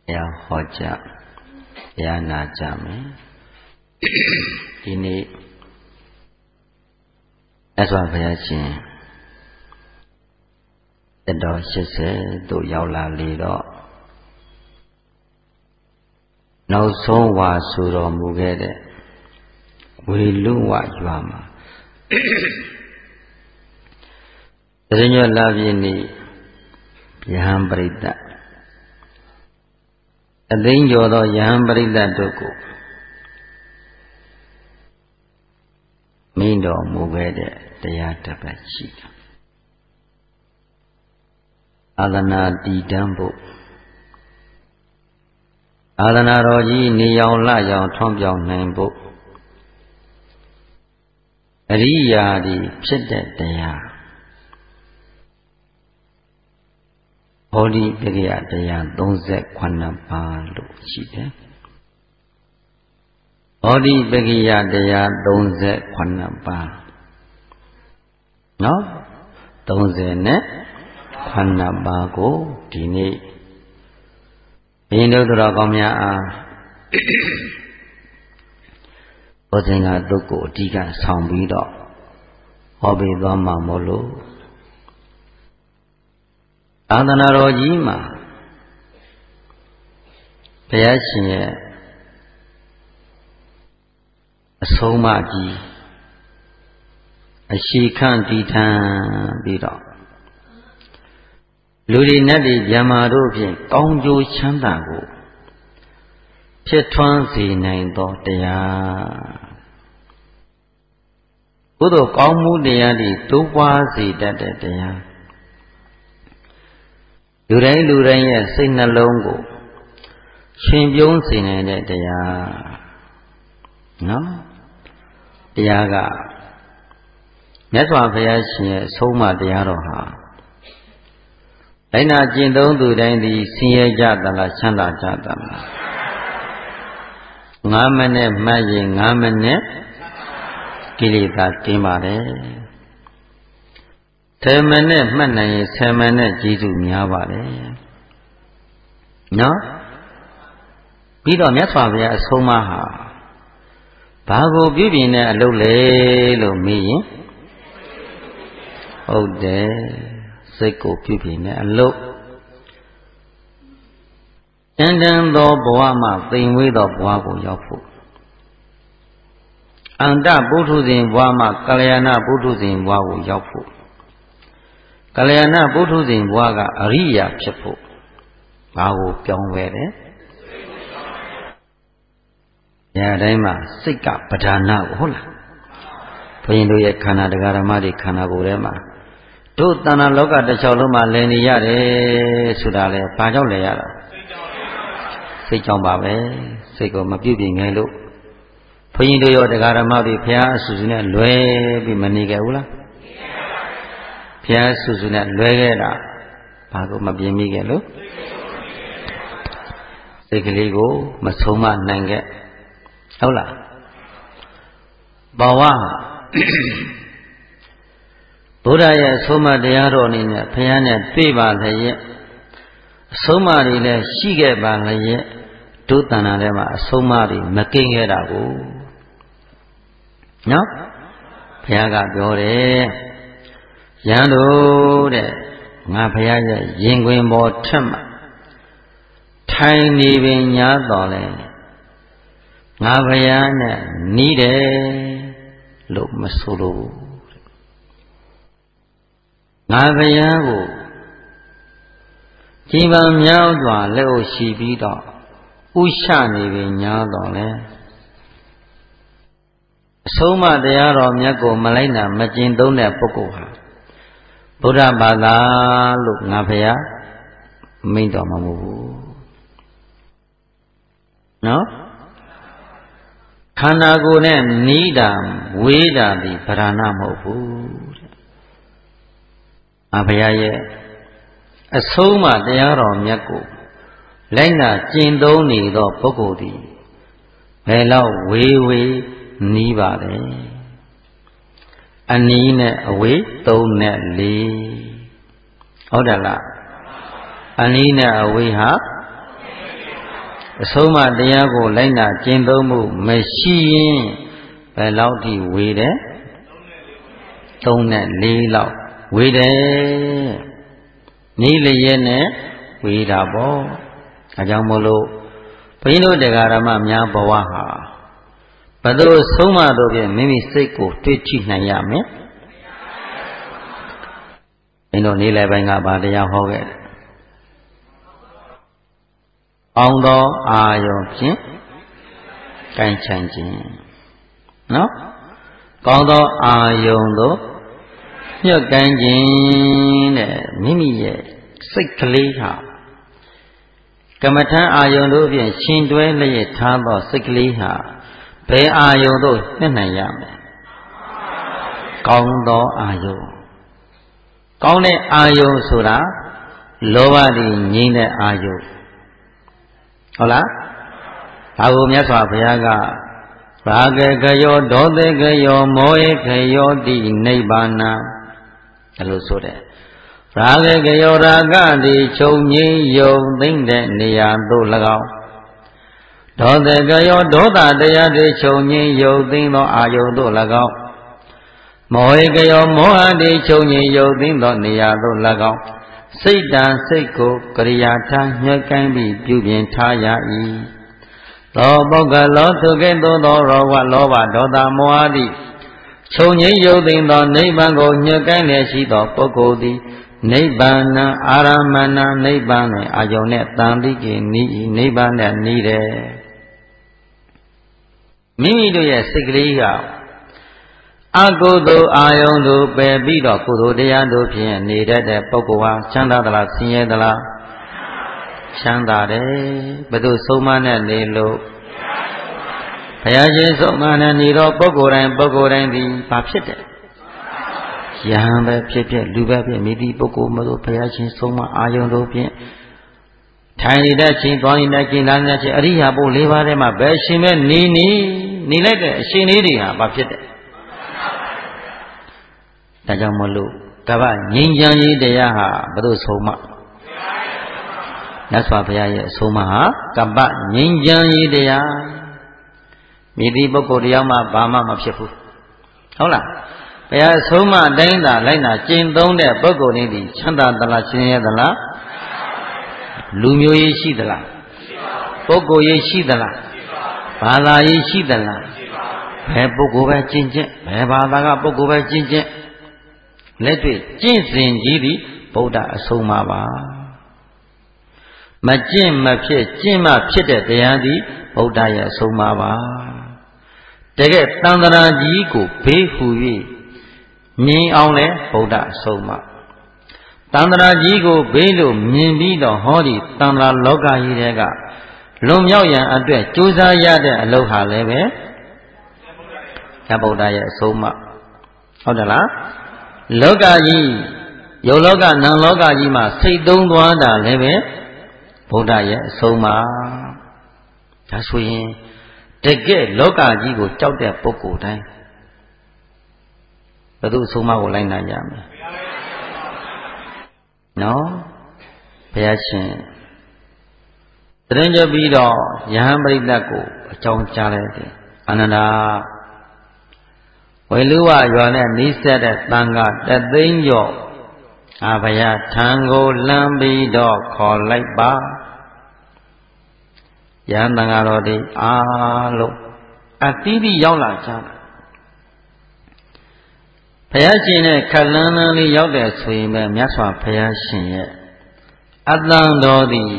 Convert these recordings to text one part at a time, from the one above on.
Ya hoja ya najame ini Aswa Bhaya Shin Tado 80 သို့ရောက်လာလေတော့နောက်ဆုံးဝါဆိုတော်မူခဲ့တဲ့ဝေလူဝရွာမှာတရညောလာပြည့်နေ့ယဟန်ပရိသတ်အသိဉ္ကျော်သောယဟန်ပရိသတ်တို့ကိုမိန့်တော်မူခဲ့တဲ့တရားတစ်ပတ်ရှိတယ်အာသနာတည်တံ့ဖို့အာသနာတော်ကြီးနေရောင်လှရောင်ထွန်းပြောင်းနိုင်ဖို့အရိယာဒီဖြစ်တဲ့တရားဟောဒီပရိယတရား38ပါးလို့ရှိတယ်ဟောဒီပရိယတရား38ပါးနော်38ပါးကိုဒီနေ့ဘုရင်တို့တော်ကောင်းများအားဘုဇင်ကတုတ်ကိုအဓိကဆောင်ပြီးတော့ဟောပေးသွားမှာမို့လို့သာသနာတော်ကြီးမှာဘုရားရှင်ရဲ့အဆုံးအမကြီးအရှိခန့်တည်ထံပြီးတော့လူတွေနဲ့ဒီဗျမတို့ဖြင့်ကောင်းကျိုးချမ်းသာကိုဖြစ်ထွန်းစေနိုင်သောတရားဘုသို့ကောင်းမှုတရားတွေတိုးပွားစေတတ်တဲ့တရားလူတိုင်းရဲ့စိတ်နှလုံးကိုရှင်ပြုံးစေနိုင်တဲ့တရားနော်တရားကမြတ်စွာဘုရားရှင်ရဲ့အဆုံးအမတရားတော်ဟာလိုက်နာကျင့်သုံးသူတိုင်းသည်ဆင်းရဲကြသလားချမ်းသာကြသလား9မိနစ်မှတ်ရင်9မိနစ်ကိလေသာကင်းပါတယ်10မိနစ်မှတ်နိုင်ရင်10မိနစ်ကျေးဇူးများပါတယ်နော်ပြီးတော့မြတ်စွာဘုရားအဆုံးအမဟာဘာကိုပြုပြင်တဲ့အလုပ်လဲလို့မေးရင်ဟုတ်တယ်စိတ်ကိုပြုပြင်တဲ့အလုပ်တန်တန်သောဘဝမှသိမ်ဝေးသောဘဝကိုရောက်ဖို့အန္တပုထုဇဉ်ဘဝမှကာလျာဏပုထုဇဉ်ဘဝကိုရောက်ဖို့ကာလျာဏပုထုဇဉ်ဘဝကအရိယာဖြစ်ဖို့ဘာကိုပြောင်းလဲတယ်ညာတိုင်းမှာစိတ်ကပဓာနကိုဟုတ်လားဘုရင်တို့ရဲ့ခန္ဓာတရားဓမ္မတွေခန္ဓာကိုယ်ထဲမှာတို့တဏ္ဍလောကတစ်လျှောက်လုံးမှာလည်နေရတယ်ဆိုတာလေဘာကြောင့်လဲရတာစိတ်ကြောင့်ပါပဲစိတ်ကိုမပြုပြင်နိုင်လို့ဘုရင်တို့ရောတရားဓမ္မတွေဘုရားအဆူဆူနဲ့လွဲပြီးမနေခဲ့ဘူးလားဘုရားအဆူဆူနဲ့လွဲခဲ့တာဘာကိုမပြင်မိခဲ့လို့စိတ်ကလေးကိုမဆုံးမနိုင်ခဲ့ဟုတ်လားဘဝဘုရားရဲ့အဆုံးအမတရားတော်အနေနဲ့ဘုရားနဲ့တွေ့ပါလျက်အဆုံးအမတွေလည်းရှိခဲ့ပါလျက်ဒုတဏ္ဍာထဲမှာအဆုံးအမတွေမကင်းခဲ့တာကိုနော်ဘုရားကပြောတယ်ယံတို့တဲ့ငါဘုရားရဲ့ရင်ခွင်ပေါ်ထက်မှထိုင်နေပင်ညာတော်လဲငါဘုရားနဲ့နီးတယ်လို့မဆိုလို့ငါဘုရားကိုကြည်ပံမြောက်စွာလက်ကိုရှိပြီးတော့ဥရှနေပင်ညာတော်လဲအဆုံးအမတရားတော်မြတ်ကိုမလိုက်နာမကျင့်သုံးတဲ့ပုဂ္ဂိုလ်ဟာဗုဒ္ဓဘာသာလို့ငါဘုရားမိန့်တော်မှာမဟုတ်ဘူးနော်ခန္ဓာကိုယ်နဲ့နီးတာဝေးတာဒီဗရဏမဟုတ်ဘူးအဘုရားရဲ့အဆုံးအမတရားတော်မြတ်ကိုလိုက်နာကျင့်သုံးနေသောပုဂ္ဂိုလ်သည်ဘယ်လောက်ဝေးဝေးနီးပါလဲအနီးနဲ့အဝေး3နဲ့4ဟုတ်တယ်လားအနီးနဲ့အဝေးဟာအဆုံးမတရားကိုလိုက်နာကျင့်သုံးမှုမရှိရင်ဘယ်လောက်ထိဝေတယ်3 နဲ့ 4လောက်ဝေတယ်နီးလျက်နဲ့ဝေတာပေါ့အဲကြောင့်မို့လို့ဘုန်းကြီးတို့တရားဓမ္မများဘဝဟာဘယ်လိုဆုံးမတို့ဖြင့်မိမိစိတ်ကိုတွေ့ထိနိုင်ရမလဲမင်းတို့နေ့လယ်ပိုင်းကဗာတရားဟောခဲ့တယ်အောင်သောအာယုံဖြင့်ကိုင်းချိုင်ခြင်းနော်ကောင်းသောအာယုံတို့ညှက်ကိုင်းခြင်းတဲ့မိမိရဲ့စိတ်ကလေးဟာကမ္မထအာယုံတို့ဖြင့်ရှင်တွဲလျက်ထားသောစိတ်ကလေးဟာဘယ်အာယုံတို့နှစ်နိုင်ရမလဲကောင်းသောအာယုံကောင်းတဲ့အာယုံဆိုတာလောဘတွေငြိမ်းတဲ့အာယုံဟုတ်လားဒါကိုမြတ်စွာဘုရားကရာဂကယောဒေါသကယောမောဟကယောတိနိဗ္ဗာနဒါလို့ဆိုတဲ့ရာဂကယောရာဂတိချုပ်ငြိမ်းယုံသိမ့်တဲ့နေရာသို့၎င်းဒေါသကယောဒေါသတရားတွေချုပ်ငြိမ်းယုံသိမ့်သောအာယုသို့၎င်းမောဟကယောမောဟတိချုပ်ငြိမ်းယုံသိမ့်သောနေရာသို့၎င်းစိတ်တံစိတ်ကိုကရိယာထားညှက်ကိုင်းပြီးပြုပြင်ထားရ၏သောပုဂ္ဂလောသူကဲ့သို့သောရောဝလောဘဒေါသမောဟတိချုပ်ငြိမ်းယုတ်သိမ်းသောနိဗ္ဗာန်ကိုညှက်ကိုင်းလျက်ရှိသောပုဂ္ဂိုလ်သည်နိဗ္ဗာန်အာရမဏနိဗ္ဗာန်တွင်အာယုန်နှင့်တန်တိကေနိနိဗ္ဗာန်နဲ့နီးတယ်မိမိတို့ရဲ့စိတ်ကလေးကအကုသိုလ်အာယုန်တို့ပယ်ပြီးတော့ကုသိုလ်တရားတို့ဖြင့်နေတတ်တဲ့ပုဂ္ဂိုလ်ဟာချမ်းသာသလားဆင်းရဲသလားချမ်းသာတယ်ဘယ်သူဆုံးမနဲ့နေလို့ဘုရားရှင်ဆုံးမနဲ့နေတော့ပုဂ္ဂိုလ်တိုင်းဒီဘာဖြစ်တယ်ယဟန်ပဲဖြစ်ဖြစ်လူပဲဖြစ်မိသည့်ပုဂ္ဂိုလ်မလို့ဘုရားရှင်ဆုံးမအာယုန်တို့ဖြင့်ထိုင်နေတဲ့ချင်းသွားနေတဲ့ချင်းလာနေတဲ့ချင်းအရိယာပု၄ပါးထဲမှာဘယ်ရှင်ပဲနေလိုက်တဲ့အရှင်လေးတွေဟာဘာဖြစ်တယ်ဒါကြောင့်မလို့ကဗ္ဗငြိမ်းချမ်းရေးတရားဟာဘယ်လိုဆုံးမမြတ်စွာဘုရားရဲ့အဆုံးအမဟာကပ္ပငြိမ်းချမ်းရေးတရားမိသည့်ပုဂ္ဂိုလ်တရားမှဘာမှမဖြစ်ဘူးဟုတ်လားဘုရားအဆုံးအမအတိုင်းသာလိုက်နာကျင့်သုံးတဲ့ပုဂ္ဂိုလ်တွေချမ်းသာသလားရှင်းရသလားလူမျိုးရေးရှိသလားပုဂ္ဂိုလ်ရေးရှိသလားဘာသာရေးရှိသလားဘယ်ပုဂ္ဂိုလ်ပဲကျင့်ဘယ်ဘာသာကပုဂ္ဂိုလ်ပဲကျင့်လက်တွေ့ကျင့်စဉ်ကြီးသည်ဗုဒ္ဓအဆုံးအမပါမကျင့်မဖြစ်ကျင့်မှဖြစ်တဲ့တရားသည်ဗုဒ္ဓရဲ့အဆုံးအမပါတကယ်တန်ត្រာကြီးကိုဘေးဟူ၍မြင်အောင်လဲဗုဒ္ဓအဆုံးအမတန်ត្រာကြီးကိုဘေးလို့မြင်ပြီးတော့ဟောဒီတန်ត្រာလောကကြီးတွေကလွန်မြောက်ရန်အတွက်ကြိုးစားရတဲ့အလုပ်ဟာလည်းပဲဗုဒ္ဓရဲ့အဆုံးအမဟုတ်တယ်လားလောကကြီးယုတ်လောကနံလောကကြီးမှာစိတ်သုံးသွားတာလည်းပဲဗုဒ္ဓရဲ့အဆုံးအမဒါဆိုရင်တကယ်လောကကြီးကိုကြောက်တဲ့ပုဂ္ဂိုလ်တိုင်းဘယ်သူအဆုံးအမကိုလိုက်နိုင်ကြမလဲနော်ဘုရားရှင်တရင်ကြပြီးတော့ယဟန်ပရိသတ်ကိုအကြောင်းကြားလိုက်တယ်အနန္ဒာဝေလူဝရွာနဲ့နီးစပ်တဲ့တန်ခါတသိန်းကျော်အာဘုရားထံကိုလှမ်းပြီးတော့ခေါ်လိုက်ပါယဟန်တန်ခါတော်ဒီအားလုံးအတိတိရောက်လာကြတယ်ဘုရားရှင်နဲ့ခက်လန်းလန်းလေးရောက်တဲ့ဆိုရင်ပဲမြတ်စွာဘုရားရှင်ရဲ့အတန်တော်သည်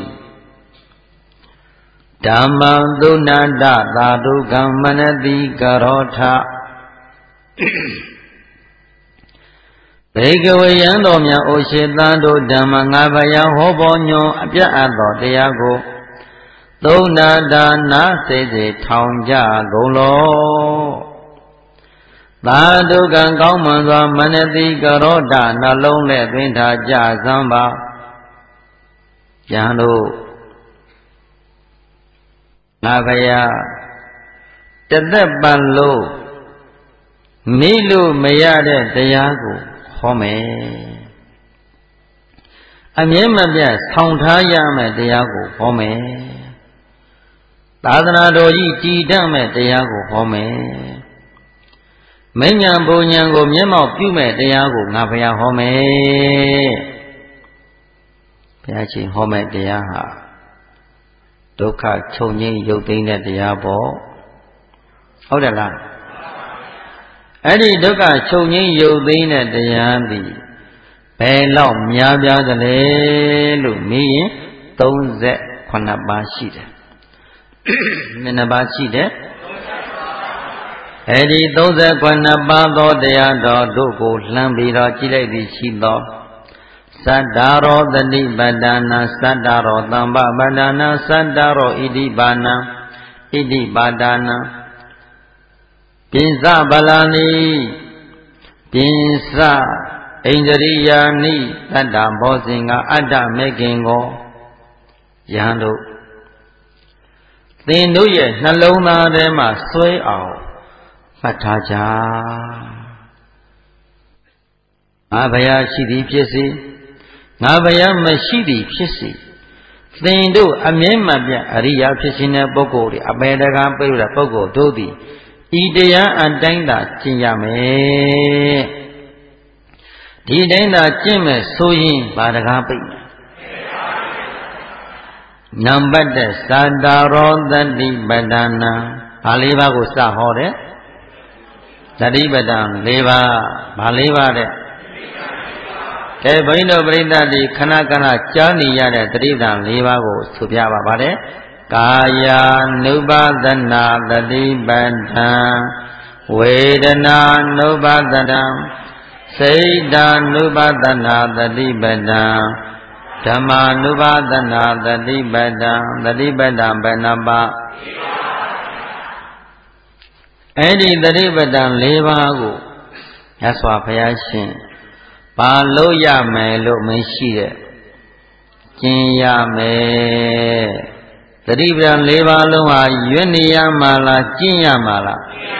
ဓမ္မံသုဏ္ဏတသာဓုကံမနတိကရောထဘေကဝေယံတော်များအိုရှိသံတို့ဓမ္မငါးပါးဟောပေါ်ညွန်အပြတ်အပ်သောတရားကိုသုံးနာဒါနာစေစေထောင်ကြကုန်လောသာဓုကံကောင်းမွန်စွာမနတိကရောဓနှလုံးနဲ့သွင်းထားကြစမ်းပါယံတို့ငါဘုရားတသက်ပတ်လို့မေ့လို့မရတဲ့တရားကိုဟောမယ်အမြဲမပြတ်ဆောင်ထားရမယ့်တရားကိုဟောမယ်သာသနာတော်ကြီးတည်တတ်မဲ့တရားကိုဟောမယ်မဉ္ဇဉ်ဘုံဉဏ်ကိုမျက်မှောက်ပြုမဲ့တရားကိုငါဘုရားဟောမယ်ဘုရားရှင်ဟောမဲ့တရားဟာဒုက္ခချုပ်ငြိမ်းရုပ်သိမ်းတဲ့တရားပေါ့ဟုတ်တယ်လားအဲ့ဒီဒုက္ခချုပ်ငြိမ်းရုပ်သိမ်းတဲ့တရားသည်ဘယ်လောက်များပြားသလဲလို့မေးရင်38ပါးရှိတယ်နည်းနည်းပါးရှိတယ်အဲ့ဒီ38ပါးသောတရားတော်တို့ကိုလှမ်းပြီးတော့ကြည့်လိုက်ပြီးရှိသောသတ္တရောတတိပတ္တနာသတ္တရောသမ္ပပတ္တနာသတ္တရောဣတိပါဏံဣတိပါဒနာပိစဗလာနိပိစဣန္ဒရိယာနိတတ္တဘောဇင်ကအတ္တမေခင်ကိုယဟန်တို့သင်တို့ရဲ့နှလုံးသားထဲမှာဆွဲအောင်မှတ်ထားကြငါဘုရားရှိသည်ဖြစ်စေငါဘုရားမရှိသည်ဖြစ်စေသင်တို့အမြဲမပြတ်အရိယာဖြစ်ခြင်းတဲ့ပုဂ္ဂိုလ်တွေအပေတကားပြည့်တဲ့ပုဂ္ဂိုလ်တို့သည်ဤတရားအတိုင်းသာကျင့်ရမယ်ဒီတိုင်းသာကျင့်မယ်ဆိုရင်ဘာတကားပြည့်နံပါတ်1သတ္တရောတတိပတ္တနာဘာလေးပါးကိုစဟောတယ်တတိပတ္တံ၄ပါးဘာ၄ပါးတဲ့ကဲဘိန်းတို့ပြိဿတိခဏခဏကြားနေရတဲ့တတိပတ္တံ၄ပါးကိုဆိုပြပါပါတယ်ကာယ ानु ပါဒနာတတိပတ္တံဝေဒနာ ानु ပါဒနာစိတ် ानु ပါဒနာတတိပတ္တံဓမ္မာနုပါဒနာတတိပတ္တံတတိပတ္တံဘယ်နှပါအဲ့ဒီတတိပတ္တံ၄ပါးကိုမြတ်စွာဘုရားရှင်ပါလို့ရမယ်လို့မရှိတဲ့ကျင့်ရမယ်တတိပတ္တံ၄ပါးလုံးဟာရွတ်နေရမှာလားကျင့်ရမှာလား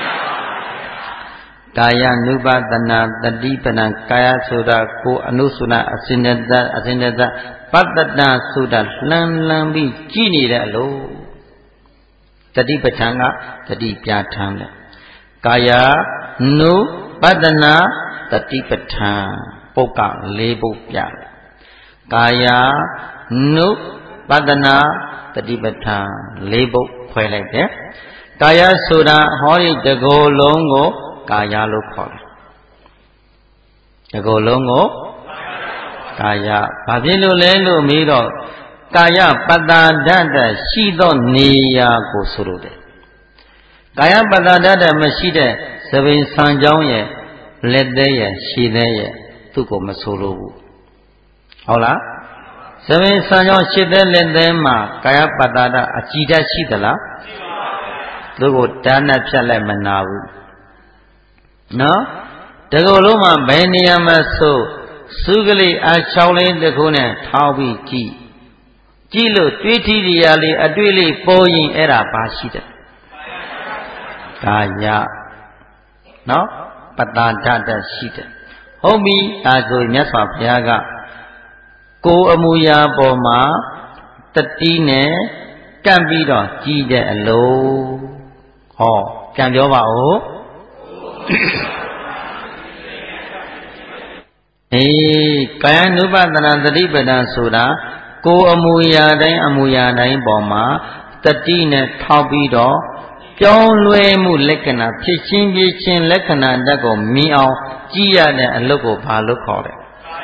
ကာယ ानु ပါဒနာတတိပတ္တံကာယဆိုတာကိုအနုစုနာအစင်တပတ္တတဆိုတာလှမ်းပြီးကြည်နေတဲ့အလို့တတိပဋ္ဌာန်ကတတိပြဋ္ဌာန်တယ်ကာယ ानु ပါဒနာတတိပဋ္ဌာန်ပုဂ္ဂ၄ပုဒ်ပြတယ်ကာယ ानु ပါဒနာတတိပဋ္ဌာန်၄ပုဒ်ခွဲလိုက်တယ်ကာယဆိုတာဟောဒီတကိုယ်လုံးကိုကာယလို့ခေါ်တယ်တကိုယ်လုံးကိုကာယဘာဖြစ်လို့လဲလို့မေးတော့ကာယပတ္တာဒတ္တရှိသောနေရာကိုဆိုလိုတယ်ကာယပတ္တာဒတ္တမရှိတဲ့သဘင်ဆံကြောင်းရဲ့လက်သေးရဲ့ရှည်သေးရဲ့သူ့ကိုမဆိုလိုဘူးဟုတ်လားသဘင်ဆံကြောင်းရှည်သေးလက်သေးမှာကာယပတ္တာဒ္တအကြည်ဓာတ်ရှိသလားရှိပါဘူးသူ့ကိုဓာတ်နဲ့ဖြတ်လိုက်မနာဘူးနော်တကူလုံးမှာဘယ်နေရာမှာဆိုစုကလေးအချောင်းလေးတစ်ခုနဲ့ထောင်းပြီးကြည့်လို့တွေးထီးရလေးအတွေ့လေးပေါ်ရင်အဲ့ဒါဘာရှိတယ်ကာယနော်ပတ္တာဒတ္တရှိတယ်ဟုတ်ပြီဒါဆိုမြတ်စွာဘုရားကကိုယ်အမူအရာပေါ်မှာတတိနဲ့ကပ်ပြီးတော့ကြည်တဲ့အလို့ဟောပြန်ပြောပါဦးကာယ ानु ပါဒနာတတိပတ္တံဆိုတာကိုယ်အမူအရာတိုင်းပေါ်မှာတတိနဲ့ထောက်ပြီးတော့ပြောင်းလဲမှုလက္ခဏာဖြစ်ချင်းပြချင်းလက္ခဏာဓာတ်ကိုမြင်အောင်ကြည့်ရတဲ့အလုပ်ကိုဘာလို့ခေါ်လဲ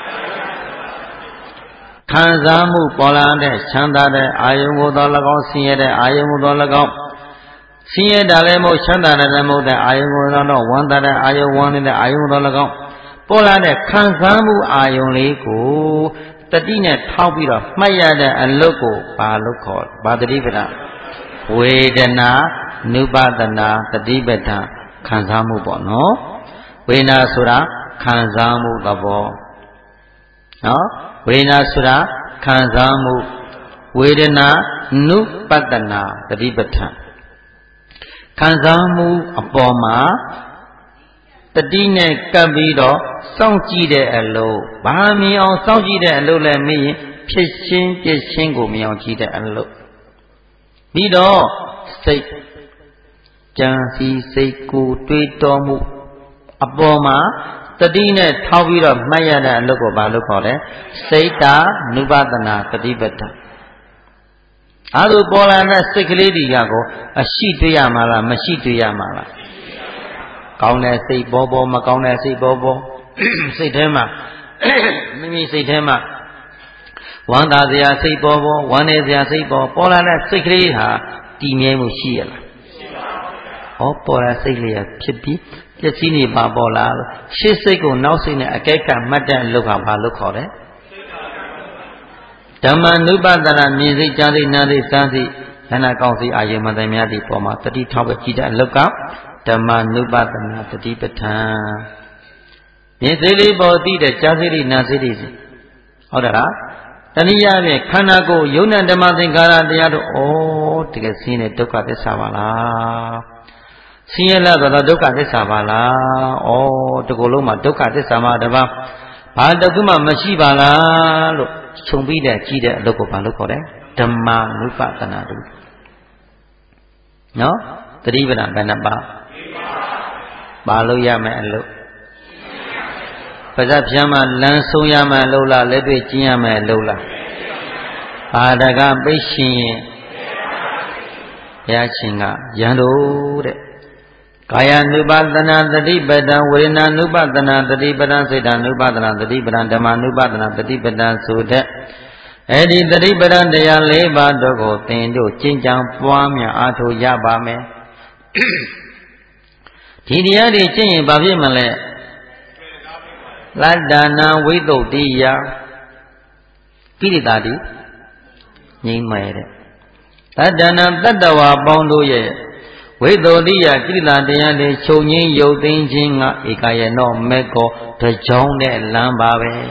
ခံစားမှုပေါ်လာတဲ့ချမ်းသာတဲ့အာယုံကိုသော၎င်းဆင်းရဲတဲ့အာယုံကိုသော၎င်းဆင်းရဲတာလည်းမဟုတ်ချမ်းသာတာလည်းမဟုတ်တဲ့အာယုံကိုသောဝမ်းသာတဲ့အာယုံဝမ်းနေတဲ့အာယုံကိုသော၎င်းပေါ်လာတဲ့ခံစားမှုအာယုံလေးကိုတတိနဲ့ထောက်ပြီးတော့မှတ်ရတဲ့အလုပ်ကိုဘာလို့ခေါ်ဘာတတိပဋ္ဌာန်ဝေဒနာနုပါဒနာတတိပဋ္ဌာန်ခံစားမှုပေါ့နော်ဝေဒနာဆိုတာခံစားမှုသဘောနော်ဝေဒနာဆိုတာခံစားမှုဝေဒနာနုပတနာတတိပဋ္ဌာန်ခံစားမှုအပေါ်မှာတတိနဲ့ကပ်ပြီးတော့စောင့်ကြည့်တဲ့အလုပ်ဘာမြင်အောင်စောင့်ကြည့်တဲ့အလုပ်လဲမင်းဖြစ်ချင်းပြည့်ချင်းကိုမြင်အောင်ကြည့်တဲ့အလုပ်ပြီးတော့စိတ်ကြံစည်စိတ်ကိုတွေးတောမှုအပေါ်မှာတတိနဲ့ထောက်ပြီးတော့မှတ်ရတဲ့အလုပ်ကိုဘာလို့ခေါ်လဲစိတ်တာနုပဒနာတတိပဋ္ဌာန်အဲဒါပေါ်လာတဲ့စိတ်ကလေးတွေကကိုအရှိတွေ့ရမှာလားမရှိတွေ့ရမှာလားကောင်းတဲ့စိတ်ပေါ်ပေါ်မကောင်းတဲ့စိတ်ပေါ်ပေါ်စိတ်ထဲမှာမိမိစိတ်ထဲမှာဝမ်းသာစရာစိတ်ပေါ်ပေါ်ဝမ်းနည်းစရာစိတ်ပေါ်လာတဲ့စိတ်ကလေးဟာတည်မြဲမှုရှိရလားရှိပါဘူးဟောပေါ်လာစိတ်လေးကဖြစ်ပြီးပျက်စီးနေပါပေါ်လာလို့ရှေ့စိတ်ကိုနောက်စိတ်နဲ့အကဲကမှတ်တဲ့အလုပ်ကဘာလို့ခေါ်လဲဓမ္မနုပဒနာမြင်စိတ်ကြားစိတ်နားစိတ်စမ်းစိတ်ခန္ဓာကောင်းစိတ်အာယုံမတန်များဒီပေါ်မှာတတိထောက်ပဲကြည့်တဲ့အလုပ်ကဓမ္မနုပဒနာတတိပဋ္ဌာန်မြင်စိတ်လေးပေါ်သိတဲ့ကြားစိတ်လေးနားစိတ်လေးဟုတ်တယ်လားတနည်းအားဖြင့်ခန္ဓာကိုယ်ယုံနာဓမ္မသင်္ကာရတရားတို့ဩတကယ်ဆင်းရဲဒုက္ခသစ္စာပါလားဆင်းရဲလာတော့ဒုက္ခသစ္စာပါလားဩဒီကိုယ်လုံးမှာဒုက္ခသစ္စာမှာတပါးဘာတခုမှမရှိပါလားလို့ခြုံပြီးတဲ့ကြည့်တဲ့အလုပ်ကိုဘာလို့ခေါ်လဲဓမ္မနုပဒနာတို့နော်သတိပဋ္ဌာန်ဘယ်နှပါပါလို့ရမယ်အလုပ်ပါဇက်ဖြမ်းမှလမ်းဆုံးရမယ်လို့လားလက်တွေ့ကျင်းရမယ်လို့လားဘာတကပိတ်ရှင်ရင်ဘုရားရှင်ကယံတို့တဲ့ကာယ ानु ပါဒနာတတိပဒံဝေဒနာ ानु ပါဒနာတတိပဒံစိတ်တ ानु ပါဒနာတတိပဒံဓမ္မ ानु ပါဒနာတတိပဒံဆိုတဲ့အဲ့ဒီတတိပဒံတရား၄ပါးတို့ကိုသင်တို့ကျင့်ကြံပွားများအားထုတ်ရပါမယ်ဒီတရားတွေကျင့်ရင်ဘာဖြစ်မလဲလတ္တနာဝိသုဒ္ဓိယကိရိတာတိငြိမ့်မယ်တဲ့လတ္တနာတတ္တဝါပေါင်းတို့ရဲ့ဝိသုဒ္ဓိယကိရိတာတရားတွေချုပ်ငြိမ်းရုပ်သိမ်းခြင်းကဧကယေနောမေကောတကြောင်းတဲ့လမ်းပါပဲ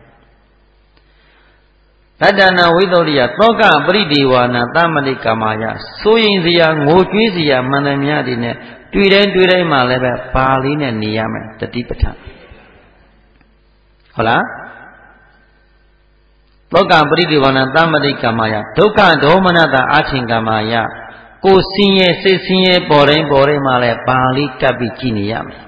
တတ္တနာဝိသုဒ္ဓိယသောကပရိဒီဝါနာသမတိကာမယစိုးရင်စရာငိုကြွေးစရာမှန်တယ်များဒီနဲ့တွေ့တိုင်းမှလည်းပဲပါဠိနဲ့နေရမယ်တတိပဋ္ဌာန်ဟုတ်လားသောကပရိဒီဝါနာသမတိကာမယဒုက္ခဒေါမနတာအာချင်းကာမယကိုဆင်းရဲစိတ်ဆင်းရဲပေါ်တိုင်းမှလည်းပါဠိကပ်ပြီးကြည်နေရမယ်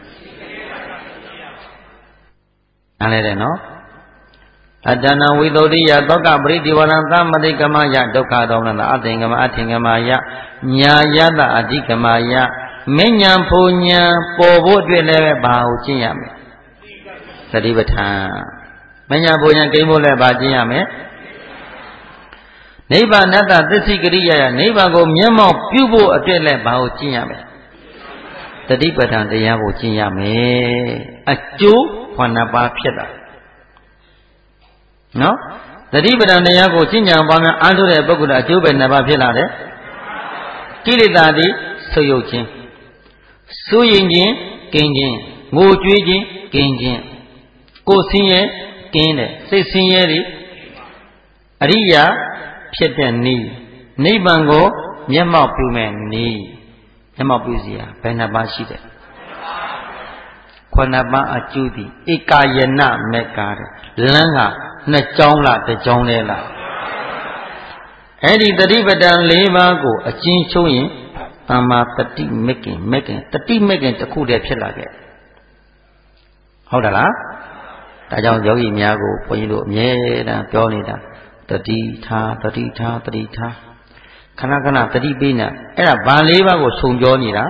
နားလဲတယ်နော်အတ္တနာဝိသုဒ္ဓိယသောကပရိဒီဝါနာသမတိကာမယဒုက္ခဒေါမနတာအသင်္ကမအထင်္ကမယညာယတအဓိကမယမဉ္ဇဉ်ဖူညာပေါ်ဖို့အတွက်လည်းဘာကိုကျင့်ရမလဲသတိပဋ္ဌာန်မညာပူညာကိန်းဖို့လည်းဗာကျင့်ရမယ်နိဗ္ဗာန်တသစ္စိကရိယာယနိဗ္ဗာန်ကိုမျက်မှောက်ပြုဖို့အတွက်လည်းဘာကိုကျင့်ရမယ်သတိပဋ္ဌာန်တရားကိုကျင့်ရမယ်အကျိုး9ပါးဖြစ်တာနော်သတိပဋ္ဌာန်တရားကိုကျင့်ကြံပါများအားထုတ်တဲ့ပုဂ္ဂိုလ်အကျိုးပဲ2ပါးဖြစ်လာတယ်ကိလေသာသည်ဆုတ်ယုတ်ခြင်းစိုးရင်ခြင်းကင်းခြင်းငိုကြွေးခြင်းကင်းခြင်းကိုယ်ဆင်းရဲကင်းတယ်စိတ်ဆင်းရဲတွေအရိယာဖြစ်တဲ့နည်းနိဗ္ဗာန်ကိုမျက်မှောက်ပြုမဲ့နည်းမျက်မှောက်ပြုစီရဘယ်နှပါးရှိတယ်9ပါးအကျိုးသည်ဧကယနမေကာတဲ့လမ်းက2ကြောင်းလား1ကြောင်းလဲလားအဲ့ဒီတတိပဒံ4ပါးကိုအကျဉ်းချုပ်ရင်သမ္မာတတိမက္ကင်တတိမက္ကင်တစ်ခုတည်းဖြစ်လာခဲ့ဟုတ်တယ်လားဒါကြောင့်ယောဂီများကိုဘုန်းကြီးတို့အမြဲတမ်းပြောနေတာတတိထားခဏတတိပေးနေအဲ့ဒါဘာ၄ပါးကိုခြုံပြောနေတာ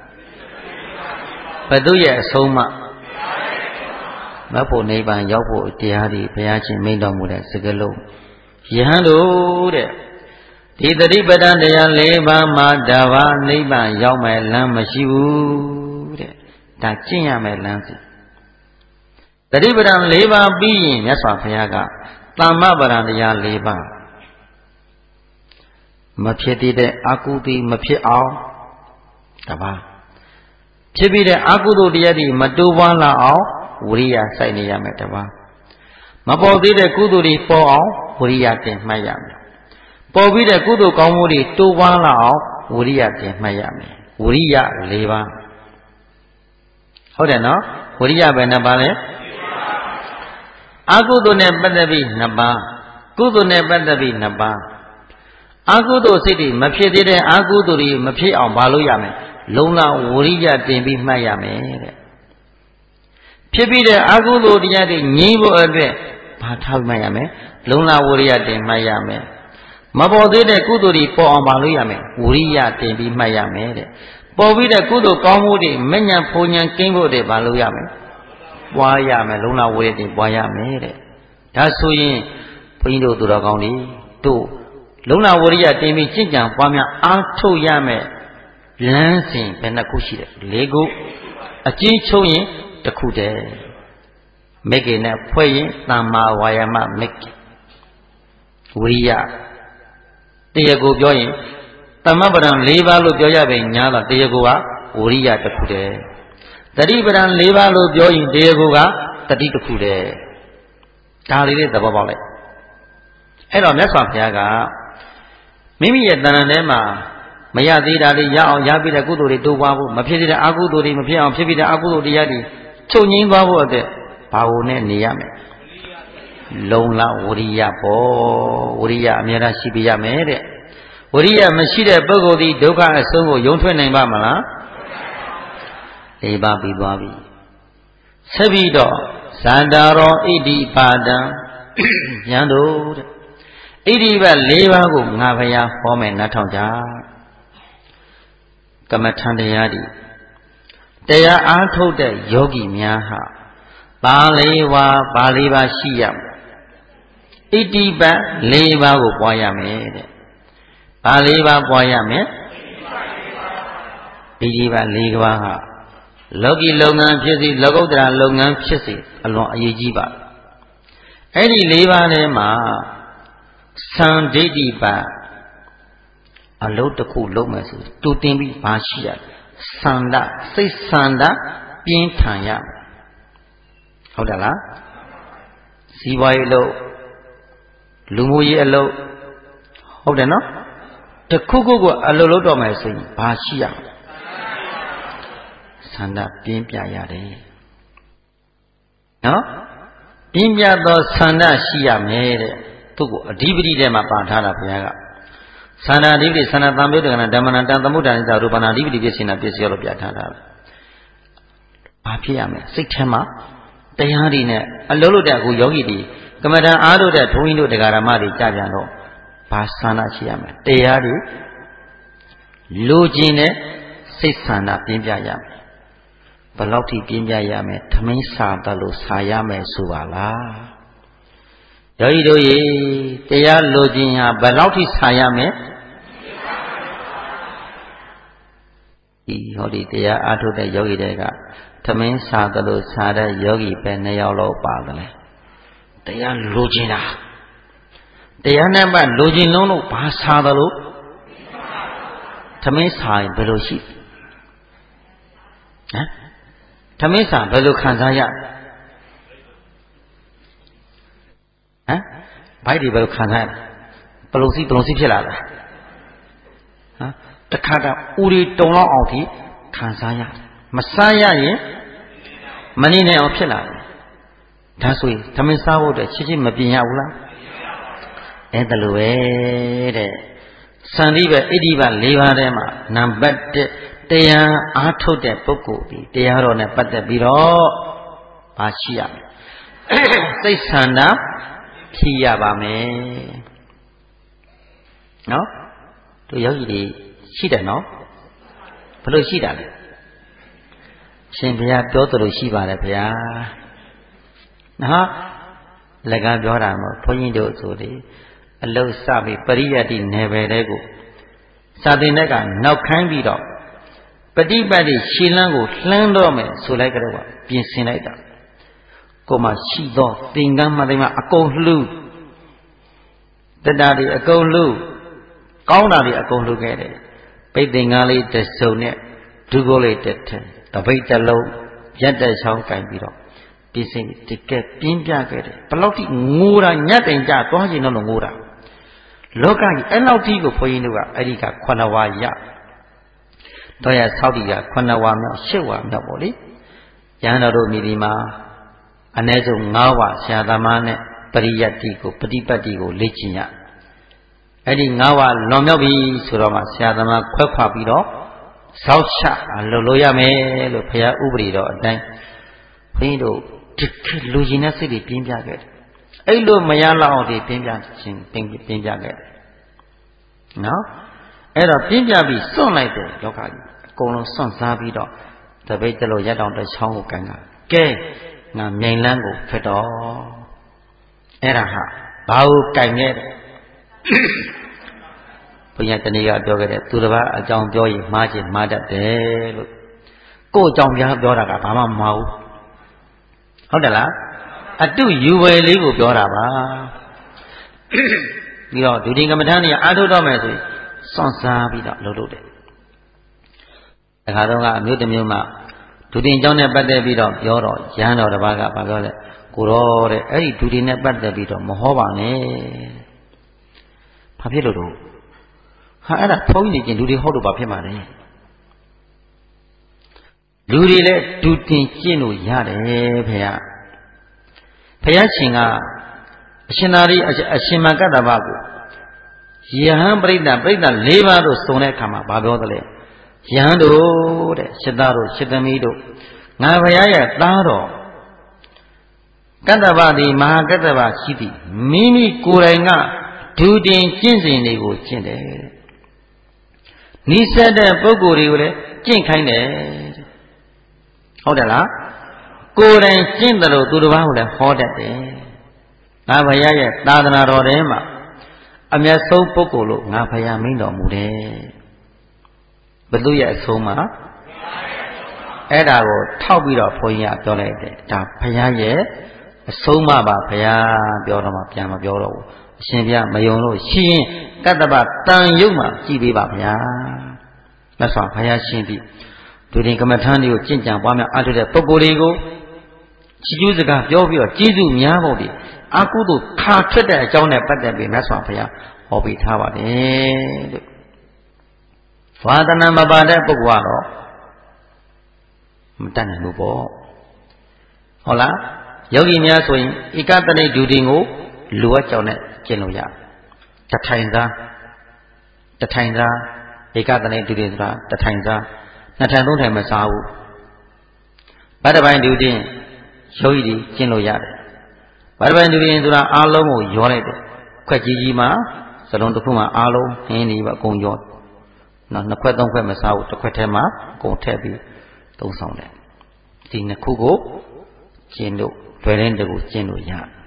ဘသူရဲ့အဆုံးအမမဖို့နိဗ္ဗာန်ရောက်ဖို့တရားတွေဘုရားရှင်မိန့်တော်မူတဲ့စကားလုံးယဟန်တို့တဲ့ဒီတတိပဒံတရား၄ပါးမှာတပါးနိဗ္ဗာန်ရောက်မယ်လမ်းမရှိဘူးတဲ့ဒါကျင့်ရမယ်လမ်းစီတတိပဒံ၄ပါးပြီးရင်မြတ်စွာဘုရားကသမ္မပဒံတရား၄ပါးမဖြစ်သေးတဲ့အကုသိုလ်မဖြစ်အောင်တပါးဖြစ်ပြီးတဲ့အကုသိုလ်တရားတွေမတိုးပွားလာအောင်ဝိရိယစိုက်နေရမယ်တပါးမပေါ်သေးတဲ့ကုသိုလ်တွေပေါ်အောင်ဝိရိယတင်မှတ်ရမယ်ပေါ်ပြီးတဲ့ကုသိုလ်ကောင်းမှုတွေတိုးပွားလာအောင်ဝိရိယတင်မှတ်ရမယ်ဝိရိယ၄ပါးဟုတ်တယ်နော်ဝိရိယပဲ2ပါးလဲအကုသိုလ်နဲ့ပတ်သက်ပြီး2ပါးကုသိုလ်နဲ့ပတ်သက်ပြီး2ပါးအာဟုသောစိတ်တွေမဖြစ်သေးတဲ့အာဟုသောတွေမဖြစ်အောင်ဘာလို့ရမယ်လုံလဝရိယတင်ပြီးမှတ်ရမယ်တဲ့ဖြစ်ပြီးတဲ့အာဟုသောတရားတွေငြိမ်းဖို့အတွက်ဘာထားမှတ်ရမယ်လုံလဝရိယတင်မှတ်ရမယ်မပေါ်သေးတဲ့ကုသိုလ်တွေပေါ်အောင်ဘာလို့ရမယ်ဝရိယတင်ပြီးမှတ်ရမယ်တဲ့ပေါ်ပြီးတဲ့ကုသိုလ်ကောင်းမှုတွေမညံဖုန်ညံကင်းဖို့တွေဘာလို့ရမယ်ပွားရမယ်လုံလဝရိယတင်ပွားရမယ်တဲ့ဒါဆိုရင်ဘုန်းကြီးတို့သူတော်ကောင်းတွေတို့လုံလဝရိယတင်ပြီးကျင့်ကြံပွားများအားထုတ်ရမယ်လမ်းစဉ်ဘယ်နှခုရှိတယ်၄ခုအကျဉ်းချုပ်ရင်တစ်ခုတည်းမိက္ခေနဲ့ဖွဲ့ရင်သမ္မာဝါယာမမိက္ခေဝရိယတရားကိုပြောရင်သမပဒံ၄ပါးလို့ပြောရပေညာတော့တရားကိုကဝရိယတစ်ခုတည်းတတိပဒံ၄ပါးလို့ပြောရင်တရားကိုကတတိတစ်ခုတည်းဒါလေးတွေသဘောပေါက်လိုက်အဲ့တော့မြတ်စွာဘုရားကမိမိရဲ့တဏ္ဍာထဲမှာမရသေးတာလေးရအောင်ရပြီးတဲ့ကုသိုလ်တွေတိုးပွားဖို့မဖြစ်သေးတဲ့အကုသိုလ်တွေမဖြစ်အောင်ဖြစ်ပြီးတဲ့အကုသိုလ်တရားတွေချုပ်ငြိမ်းသွားဖို့အတွက်ဘာလို့နဲ့နေရမလဲလုံလဝရိယပေါ့ဝရိယအများအားရှိပြရမယ်တဲ့ဝရိယမရှိတဲ့ပုဂ္ဂိုလ်ဒီဒုက္ခအဆုံးကိုယုံထွက်နိုင်ပါမလား၄ပါးပြီးသွားပြီဆက်ပြီးတော့ဇန္တာရောဣတိပါဒံဉာဏ်တို့တဲ့ဣတိပတ်၄ပါးကိုငါဘုရားဟောမယ်နားထောင်ကြကမ္မထံတရားဒီတရားအားထုတ်တဲ့ယောဂီများဟာပါလေးပါးပါလေးပါးရှိရမယ်ဣတိပတ်၄ပါးကိုပွားရမယ်တဲ့ပါလေးပါးပွားရမယ်ဣတိပတ်၄ပါးဟာလောကီလုပ်ငန်းဖြစ်စီလောကုတ္တရာလုပ်ငန်းဖြစ်စီအလွန်အရေးကြီးပါအဲ့ဒီ၄ပါးထဲမှာသံဒိဋ္ဌိပတ်အလုပ်တစ်ခုလုပ်မယ်ဆိုတူတင်ပြီးဘာရှိရသန္တာစိတ်သန္တာပြင်းထန်ရဟုတ်တယ်လားစီးပွားရေးအလုပ်လူမှုရေးအလုပ်ဟုတ်တယ်နော်တခုခုကိုအလုပ်လုပ်တော့မယ်ဆိုရင်ဘာရှိရသန္တာပြင်းပြရတယ်နော်ပြင်းပြသောသန္တာရှိရမယ်တဲ့သူ့ကိုအဓိပတိထဲမှာပါထားတာဘုရားကသန္တာအဓိပတိသန္တာသံယုတ်တကနာဓမ္မနာတံသမုဒ္ဒနိသရူပနာအဓိပတိပြည့်စင်တာပြည့်စည်လို့ပြထားတာဘာဖြစ်ရမလဲစိတ်ထဲမှာတရားတွေနဲ့အလုံးလို့တဲ့အခုယောဂီတွေကမ္မဋ္ဌာန်းအားထုတ်တဲ့ဘုန်းကြီးတို့တရားဓမ္မတွေကြပြန်တော့ဘာသန္တာရှိရမလဲတရားတွေလိုချင်တဲ့စိတ်သန္တာပြင်းပြရမယ်ဘယ်လောက်ထိပြင်းပြရမယ်ထမင်းစာတလို့စာရမယ်ဆိုပါလားယောဂီတို့ရေတရားလိုချင်ဟာဘယ်လောက်ထိစာရမယ်ဒီဟောဒီတရားအားထုတ်တဲ့ယောဂီတွေကသမင်းစာသလိုစာတဲ့ယောဂီပဲ2ယောက်လောက်ပါတယ်လေတရားလိုချင်တာတရားနဲ့မှလိုချင်လုံးလို့ဘာစာသလိုသမင်းစာရင်ဘယ်လိုရှိဟမ်သမင်းစာဘယ်လိုခံစားရဟမ်ဘိုက်တွေဘယ်လိုခံစားရပလုံစီဖြစ်လာတာဟမ်တခါတည်းဦးတွေတုံလောက်အောင်ထိခံစားရတယ်မစားရရင်မနေနိုင်အောင်ဖြစ်လာတယ်ဒါဆိုရင်သမင်းစားဖို့အတွက်ချစ်ချင်းမပြင်ရဘူးလားအဲ့ဒါလိုပဲတဲ့စံတိပဲဣတိပတ်၄ပါးထဲမှာနံပါတ်1တရားအားထုတ်တဲ့ပုဂ္ဂိုလ်ဒီတရားတော်နဲ့ပတ်သက်ပြီးတော့ဘာရှိရမလဲစိတ်ဆန္ဒဖြစ်ရပါမယ်နော်တို့ယောဂီတွေရှိတယ်နော်ဘယ်လိုရှိတာလဲရှင်ဘုရားပြောသလိုရှိပါတယ်ဘုရားနော်လက်ကပြောတာမဟုတ်ဘုန်းကြီးတို့ဆိုလေအလုစပြီးပရိယတ်တိနယ်ပယ်တဲ့ကိုစာသင်တဲ့ကနောက်ခိုင်းပြီးတော့ပฏิပတ်တိရှင်းလန်းကိုလှမ်းတော့မယ်ဆိုလိုက်ကြတော့ပြင်ဆင်လိုက်တာကိုမှရှိသောသင်္ကန်းမှတိမအကုန်လှူတတ္တာတွေအကုန်လှူကောင်းတာတွေအကုန်လှူခဲ့တယ်ပိတ်သင်္ကန်းလေးတစ်စုံနဲ့ဒုက္ခလေးတစ်ထက်တပိတ်တစ်လုံးရက်တဲ့ချောင်းကင်ပြီးတော့ပြင်ဆင်တကယ်ပြင်းပြခဲ့တယ်ဘယ်လောက်ထိငိုတာညက်တိုင်ကြသွားချင်တော့ငိုတာလောကကြီးအဲ့လောက်ထိကိုဘုန်းကြီးတို့ကအဲ့ဒီက9ဝါရတော့ရဆောက်တီက9ဝါမြောက်10ဝါမြောက်ပေါ့လေရဟန်းတော်တို့မိဒီမှာအ ਨੇ ဆုံး9ဝါဆရာသမားနဲ့ပရိယတ်တိကိုပฏิပတ်တိကိုလေ့ကျင့်ရအဲ့ဒီ9ဝါလွန်မြောက်ပြီဆိုတော့မှဆရာသမားခွဲခွာပြီးတော့ဇောက်ချလို့ရမယ်လို့ဘုရားဥပဒေတော်အတိုင်းဘုန်းကြီးတို့ဒီလူကြီးနဲ့စိတ်တွေပြင်းပြခဲ့တယ်အဲ့လိုမရလောက်အောင်ဒီပြင်းပြခြင်းပြင်းပြခဲ့တယ်နော်အဲ့တော့ပြင်းပြပြီးစွန့်လိုက်တယ်လောကကြီးအကုန်လုံးစွန့်စားပြီးတော့တပိတ်တလို့ရက်တောင်တစ်ချောင်းကိုကန်ကကဲငါမြိန်လန်းကိုဖက်တော့အဲ့ဒါဟာဘာကိုကြိုင်ခဲ့ဘုရားတနေ့ကပြောခဲ့တဲ့သူတစ်ပါးအကြောင်းပြောရင်မှားခြင်းမှားတတ်တယ်လို့ကိုယ့်အကြောင်းပြောတာကဘာမှမမှားဘူးဟုတ်တယ်လားအတုယူဝယ်လေးကိုပြောတာပါပြီးတော့ဒုတိယကမ္မထာနေအားထုတ်တော့မယ်ဆိုရင်စွန့်စားပြီးတော့လုပ်တယ်အခါတော့ကအမျိုးတစ်မျိုးမှဒုတိယเจ้าနဲ့ပတ်သက်ပြီးတော့ပြောတော့ရဟန်းတော်တစ်ပါးကဘာပြောလဲကိုတော်တဲ့အဲ့ဒီဒုတိယနဲ့ပတ်သက်ပြီးတော့မဟောပါနဲ့ဘာဖြစ်လို့တော့ဟာအဲ့ဒါဖုံးနေခြင်းလူတွေဟောလို့ဘာဖြစ်မှာလဲလူတွေလည်းဒုတင်ကျင့်လို့ရတယ်ဖေရဘုရားရှင်ကအရှင်သာရိအရှင်မကတ္တဗကိုယဟန်ပရိသတ်၄ပါးတို့စုံတဲ့အခါမှာဘာပြောသလဲယဟန်တို့တဲ့ရှစ်သားတို့ရှစ်သမီးတို့ငါဘုရားရဲ့သားတော်ကတ္တဗသည်မဟာကတ္တဗရှိသည်မိမိကိုယ်တိုင်ကဒုတင်ကျင့်စဉ်တွေကိုကျင့်တယ်နိစ္စတဲ့ပုဂ္ဂိုလ်တွေကိုလည်းကျင့်ခိုင်းတယ်ဟုတ်တယ်လားကိုယ်တိုင်ကျင့်တယ်လို့သူတစ်ပါးကိုလည်းဟောတတ်တယ်ငါဘုရားရဲ့သာသနာတော်ထဲမှာအမျက်ဆုံးပုဂ္ဂိုလ်လို့ငါဘုရားမိန့်တော်မူတယ်ဘုသူရဲ့အဆုံးမှာအဲ့ဒါကိုထောက်ပြီးတော့ဘုန်းကြီးကပြောလိုက်တယ်ဒါဘုရားရဲ့အဆုံးမပါဘုရားပြောတော့မှပြန်မပြောတော့ဘူးအရှင်ဘုရားမယုံလို့ရှိရင်ကတ္တဗတန်ရုပ်မှာကြည်ပေးပါဗျာမြတ်စွာဘုရားရှင်ပြီဒုတိယကမ္မထာတွေကိုကျင့်ကြံပွားများအားထုတ်တဲ့ပုဂ္ဂိုလ်တွေကိုချီးကျူးစကားပြောပြီးတော့ကျေးဇူးများဖို့ဒီအကုသို့ခါထွက်တဲ့အကြောင်းနဲ့ပတ်သက်ပြီးမြတ်စွာဘုရားဟောပေးထားပါတယ်လို့ဝါဒနာမပါတဲ့ပုဂ္ဂိုလ်ကတော့မတတ်နိုင်ဘူးပေါ့ဟုတ်လားယောဂီများဆိုရင်ဧကတနိဒုတိယကိုလိုအပ်ကြောင်းနဲ့ကျင့်လို့ရတထိုင်သားဧကတနိဒုတိယဆိုတာတထိုင်သားနှစ်ထိုင်သုံးထိုင်မစားဘူးဗတ္တပိုင်းဒုတိယယောဂီတွေကျင့်လို့ရတယ်ဗတ္တပိုင်းဒုတိယဆိုတာအားလုံးကိုရောလိုက်တယ်ခွက်ကြီးမှာစလုံးတစ်ခုမှာအားလုံးဟင်းနေပါအကုန်ရောနော်နှစ်ခွက်သုံးခွက်မစားဘူးတစ်ခွက်ထဲမှာအကုန်ထည့်ပြီးသုံးဆောင်တယ်ဒီနှစ်ခုကိုကျင့်လို့လွယ်တဲ့တကူကျင့်လို့ရ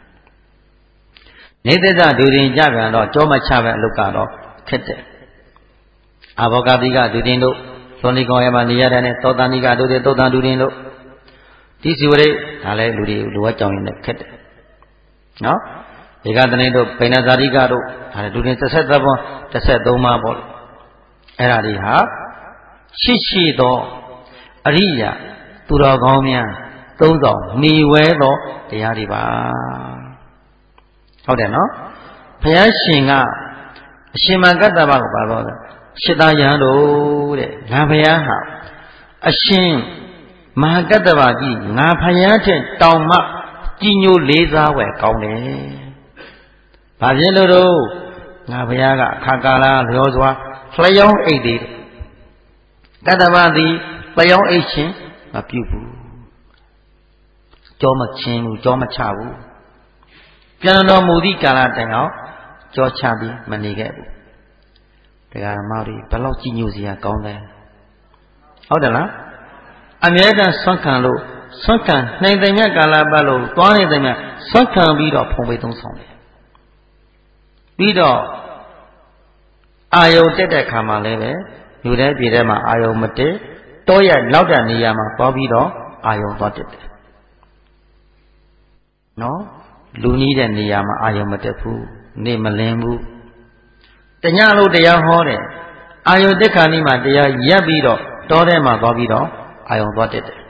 နေသစ္စဒုတင်ကြပြန်တော့ကြောမချပဲအလုတ်ကတော့ခက်တယ်အာဘောဂတိကဒုတင်တို့သောဏိကောရမနေရတဲ့နဲ့သောတာနိကဒုတင်သောတာဒုတင်တို့ဒီစီဝရိဒါလည်းလူတွေလိုအပ်ကြောင်းရင်းနဲ့ခက်တယ်နော်ဧကတနိတို့ပိဏဇာတိကတို့ဒါလည်းဒုတင်ဆက်သက်ပေါ်13ပါးပေါ့အဲ့ဒါတွေဟာရှိသောအရိယာသူတော်ကောင်းများသုံးဆောင်မိဝဲသောတရားတွေပါဟုတ်တယ်နော်ဘုရားရှင်ကအရှင်မကတ္တဗကိုပါတော့ရှစ်သားယဟန်တို့တဲ့ငါဘုရားဟာအရှင်မဟာကတ္တဗကြီးငါဘုရားထက်တောင်မှကြီးညိုလေးစားဝယ်ကောင်းတယ်ဘာဖြစ်လို့တော့ငါဘုရားကအခါကာလလျောစွာလျောင်းအိတ်သေးတယ်ကတ္တဗသည်လျောင်းအိတ်ခြင်းမပြုဘူးကြောမချင်းဘူးကြောမချဘူးပြန်တော်မူသည့်ကာလတိုင်အောင်ကြောချပြီးမနေခဲ့ဘူးတရားဓမ္မတွေဘယ်လောက်ကြီးညိုစရာကောင်းတယ်ဟုတ်တယ်လားအမြဲတမ်းဆွမ်းခံလို့ဆွမ်းခံနိုင်တဲ့မြတ်ကာလပတ်လို့သွားနေတဲ့မြတ်ဆွမ်းခံပြီးတော့ဖုံပေးသုံးဆောင်တယ်ပြီးတော့အာယုံတက်တဲ့ခါမှလည်းပဲလူတဲ့ပြည်ထဲမှာအာယုံမတက်တောရနောက်တဲ့နေရာမှာသွားပြီးတော့အာယုံသွားတက်တယ်နော်လူနီးတဲ့နေရာမှာအာယုံမတက်ဘူးနေမလင်းဘူးတညလို့တရားဟောတယ်အာယုံတက်ခါနီးမှာတရားရက်ပြီးတော့တောထဲမှာသွားပြီးတော့အာယုံသွားတက်တယ်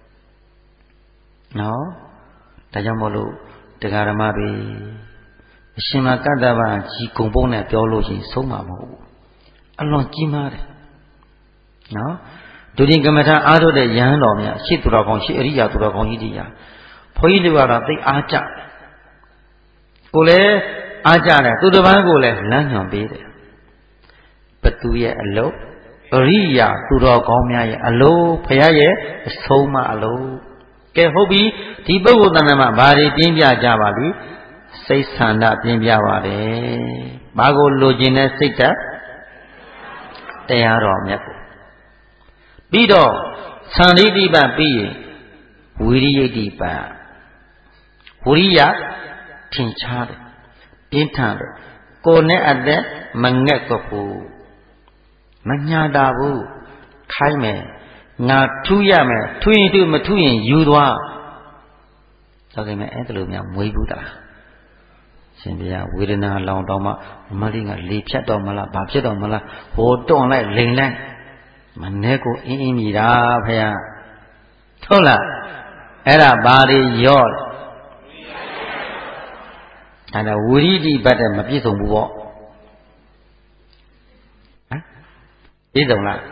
နော်ဒါကြောင့်မို့လို့တရားဓမ္မတွေအရှင်မကတ္တဗကြီးကုံပုံးနဲ့ပြောလို့ရှိရင်ဆုံးမှာမဟုတ်ဘူးအလွန်ကြီးမားတယ်နော်ဒုတိယကမ္မထာအားထုတ်တဲ့ယဟန်တော်များရှေ့သူတော်ကောင်းရှေ့အရိယာသူတော်ကောင်းကြီးတွေရာဘုန်းကြီးတွေကတော့သိအားကြကိုလည်းအားကြတယ်သူတစ်ပါးကိုလည်းလမ်းညွှန်ပေးတယ်ဘသူရဲ့အလုပ်အရိယာသူတော်ကောင်းများရဲ့အလုပ်ဖရာရဲ့အဆုံးအမအလုပ်ကဲဟုတ်ပြီဒီပုဂ္ဂိုလ်တဏ္ဍာမှာဘာတွေပြင်းပြကြပါလိစိတ်ဆန္ဒပြင်းပြပါတယ်ဘာကိုလိုချင်တဲ့စိတ်ဓာတ်တရားတော်မြတ်ကိုပြီးတော့သံဃိတိပတ်ပြီးရင်ဝိရိယတိပတ်ဝိရိယထင်ရှားတယ်ပြင်းထန်တယ်ကိုယ်နဲ့အသက်မငက်တော့ဘူးမညာတာဘူးခိုင်းမယ်ငါထူးရမယ်ထူးရင်ထူးမထူးရင်ယူသွားဒါကိမဲ့အဲ့ဒါလိုများမွေးဘူးတလားရှင်ဘုရားဝေဒနာလောင်တော့မှမလေးကလေဖြတ်တော့မလားဘာဖြစ်တော့မလားဟိုတွန့်လိုက်လိန်လိုက်မနဲ့ကိုအင်းမြည်တာဘုရားဟုတ်လားအဲ့ဒါဘာတွေရော့အဲ့ဒါဝိရိတိဘတ်တဲ့မပြည့်စုံဘူးပေါ့ဟမ်ပြည့်စုံလား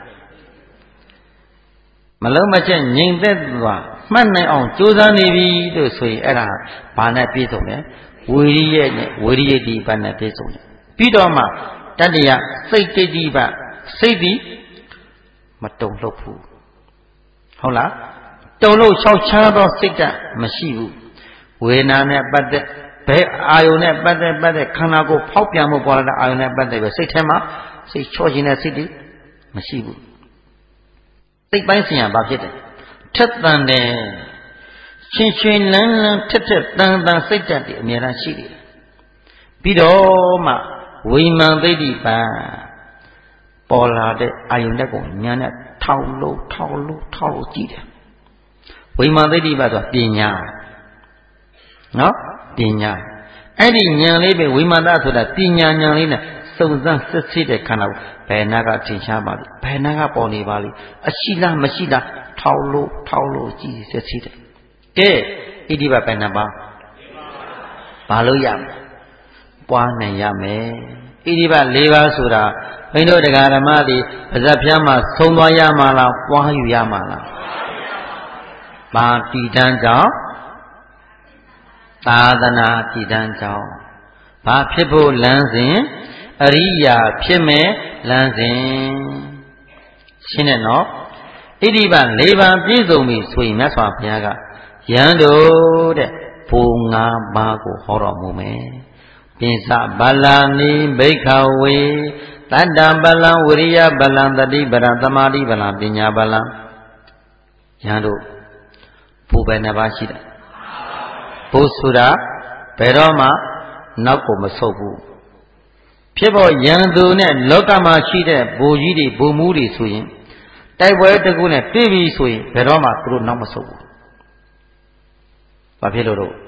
မလုံးမချက်ငြိမ်သက်သွားမှတ်နိုင်အောင်ကြိုးစားနေပြီလို့ဆိုရင်အဲ့ဒါဘာနဲ့ပြည့်စုံလဲဝိရိယနဲ့ဝိရိယတိဘတ်နဲ့ပြည့်စုံတယ်ပြီးတော့မှတတ္တယစိတ်တိဘတ်စိတ်ဒီမတုံလှုပ်ဘူးဟုတ်လားတုံလှုပ်လျှောက်ချားသောစိတ်ဓာတ်မရှိဘူးဝေဒနာနဲ့ပတ်သက်ဘယ်အာယုန်နဲ့ပတ်သက်ခန္ဓာကိုယ်ဖောက်ပြန်မှုပေါ်လာတဲ့အာယုန်နဲ့ပတ်သက်ပဲစိတ်ထဲမှာစိတ်ချော့ခြင်းတဲ့စိတ်တွေမရှိဘူးစိတ်ပိုင်းဆိုင်ရာဘာဖြစ်တယ်ထက်သန်တယ်ရှင်ရှင်လန်းလန်းထက်ထက်တန်တန်စိတ်ဓာတ်တွေအများအားရှိတယ်ပြီးတော့မှဝိမာန်သိတိပံပေါ်လာတဲ့အာယုန်တက်ကိုညာနဲ့ထောက်လို့ကြည့်တယ်ဝိမာန်သိတိပဆိုတာပညာနော်ပညာအဲ့ဒီဉာဏ်လေးပဲဝိမာန်တဆိုတာပညာဉာဏ်လေးနဲ့စုံစမ်းစစ်ဆေးတဲ့ခန္ဓာကိုဘယ်နာကထင်ရှားပါလိဘယ်နာကပေါ်နေပါလိအရှိလားမရှိလားထောက်လို့ကြည့်စစ်ဆေးတယ်ကဲဣတိပဘယ်နှပါဘာလို့ရမလဲပွားနိုင်ရမယ်ဣတိပ၄ပါးဆိုတာဘိန်းတို့တရားဓမ္မတွေပါဇက်ပြားမှာသုံးသွားရမှာလားပွားယူရမှာလားဘာတည်တန်းကြောင့်သာသနာတည်တန်းကြောင့်ဘာဖြစ်ဖို့လမ်းစဉ်အရိယာဖြစ်မဲ့လမ်းစဉ်ရှင်းတယ်နော်ဣတိပ၄ပါးပြည့်စုံပြီဆိုရင်မြတ်စွာဘုရားကယံတို့တဲ့ဘုံ၅ပါးကိုဟောတော်မူမယ်ပိစဗလာနိဘိခဝေတတ္တဗလံဝိရိယဗလံတတိဗလံသမာဓိဗလံပညာဗလံယံတို့ဘုဘယ်နှပါးရှိတယ်ဘုဆိုတာဘယ်တော့မှနောက်ကိုမဆုတ်ဘူးဖြစ်ပေါ်ယံသူနဲ့လောကမှာရှိတဲ့ဘိုလ်ကြီးတွေဘိုလ်မူးတွေဆိုရင်တိုက်ပွဲတစ်ခုနဲ့ပြည်ပြီဆိုရင်ဘယ်တော့မှသူတို့နောက်မဆုတ်ဘူးဘာဖြစ်လို့တော့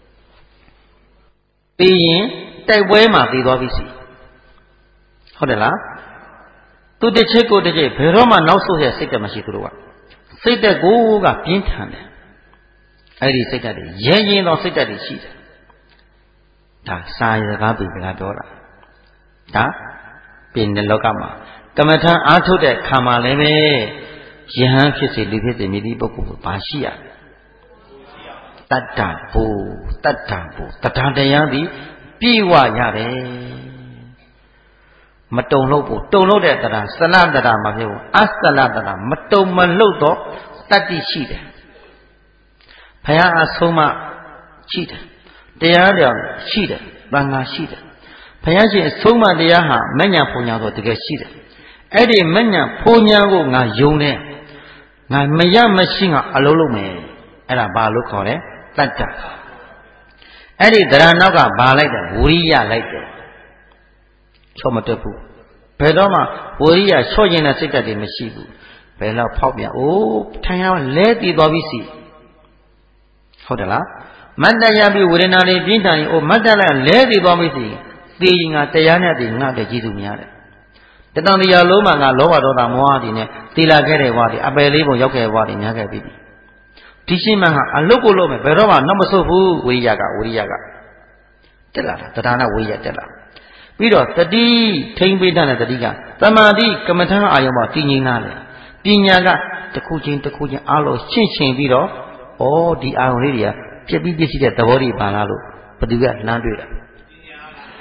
ပြီးရင်တိုက်ပွဲမှာတည်သွားပြီစီဟုတ်တယ်လားသူတစ်ချက်ကိုတစ်ချက်ဘယ်တော့မှနောက်ဆုတ်ရစိတ်တက်မရှိသူတို့ကစိတ်တက်ကိုကပြင်းထန်တယ်အဲ့ဒီစိတ်တက်တွေရဲရင်တော့စိတ်တက်တွေရှိတယ်ဒါစာရစကားပြည်စကားပြောတာဒါပြင်တဲ့လောကမှာကမ္မထံအားထုတ်တဲ့ခံမှာလည်းပဲယဟန်ဖြစ်စေလူဖြစ်စေမြည်သည့်ပုဂ္ဂိုလ်ကိုဘာရှိရတတ္တဘူတတ္တဘူတတ္တတရားသည်ပြေဝရတယ်မတုံလို့ဘူးတုံလို့တဲ့တရားစလတရာမဖြစ်ဘူးအစလတရာမတုံမလို့တော့တတ္တိရှိတယ်ဘုရားအဆုံးမရှိတယ်တရားတော်ရှိတယ်သံဃာရှိတယ်ဘုရားရှင်အဆုံးမတရားဟာမဉ္ဇဉ်ပူညာဆိုတကယ်ရှိတယ်အဲ့ဒီမဉ္ဇဉ်ပူညာကိုငါယုံတယ်ငါမရမရှိငါအလုံးလုံးမယ်အဲ့ဒါဘာလို့ခေါ်လဲတတ္တအဲ့ဒီတရားနောက်ကဘာလိုက်တယ်ဝိရိယလိုက်တယ်ချော့မတက်ဘူးဘယ်တော့မှဝိရိယချော့ရင်တဲ့စိတ်ဓာတ်တွေမရှိဘူးဘယ်တော့ဖောက်ပြန်အိုးထိုင်ရလဲတည်သွားပြီစီဟုတ်တယ်လားမတ္တရပြီးဝေဒနာတွေပြင်းထန်ရင်အိုးမတ္တလည်းလဲတည်သွားပြီစီသိရင်ငါတရားနဲ့တည်ငါတဲ့ကျေးဇူးများတယ်တဏှာတရားလုံးမှာငါလောဘဒေါသမောဟတွေနဲ့တည်လာခဲ့တဲ့ဘဝတွေအပယ်လေးပုံရောက်ခဲ့တဲ့ဘဝတွေများခဲ့ပြီဒီရှင်းမှန်ကအလုတ်ကိုလို့မယ်ဘယ်တော့မှနောက်မဆုတ်ဘူးဝိရိယကတက်လာတာတရားနဲ့ဝိရိယတက်လာပြီးတော့တတိထိမ့်ပေးတဲ့တတိကသမာဓိကမ္မထံအာယုံမှာတည်ငြိမ်လာတယ်ပညာကတစ်ခုချင်းအားလို့ရှင်းရှင်းပြီးတော့ဩဒီအာယုံလေးတွေကပြည့်ပြီးပြည့်ရှိတဲ့သဘောတွေပါလားလို့ဘယ်သူကလှမ်းတွေ့တာ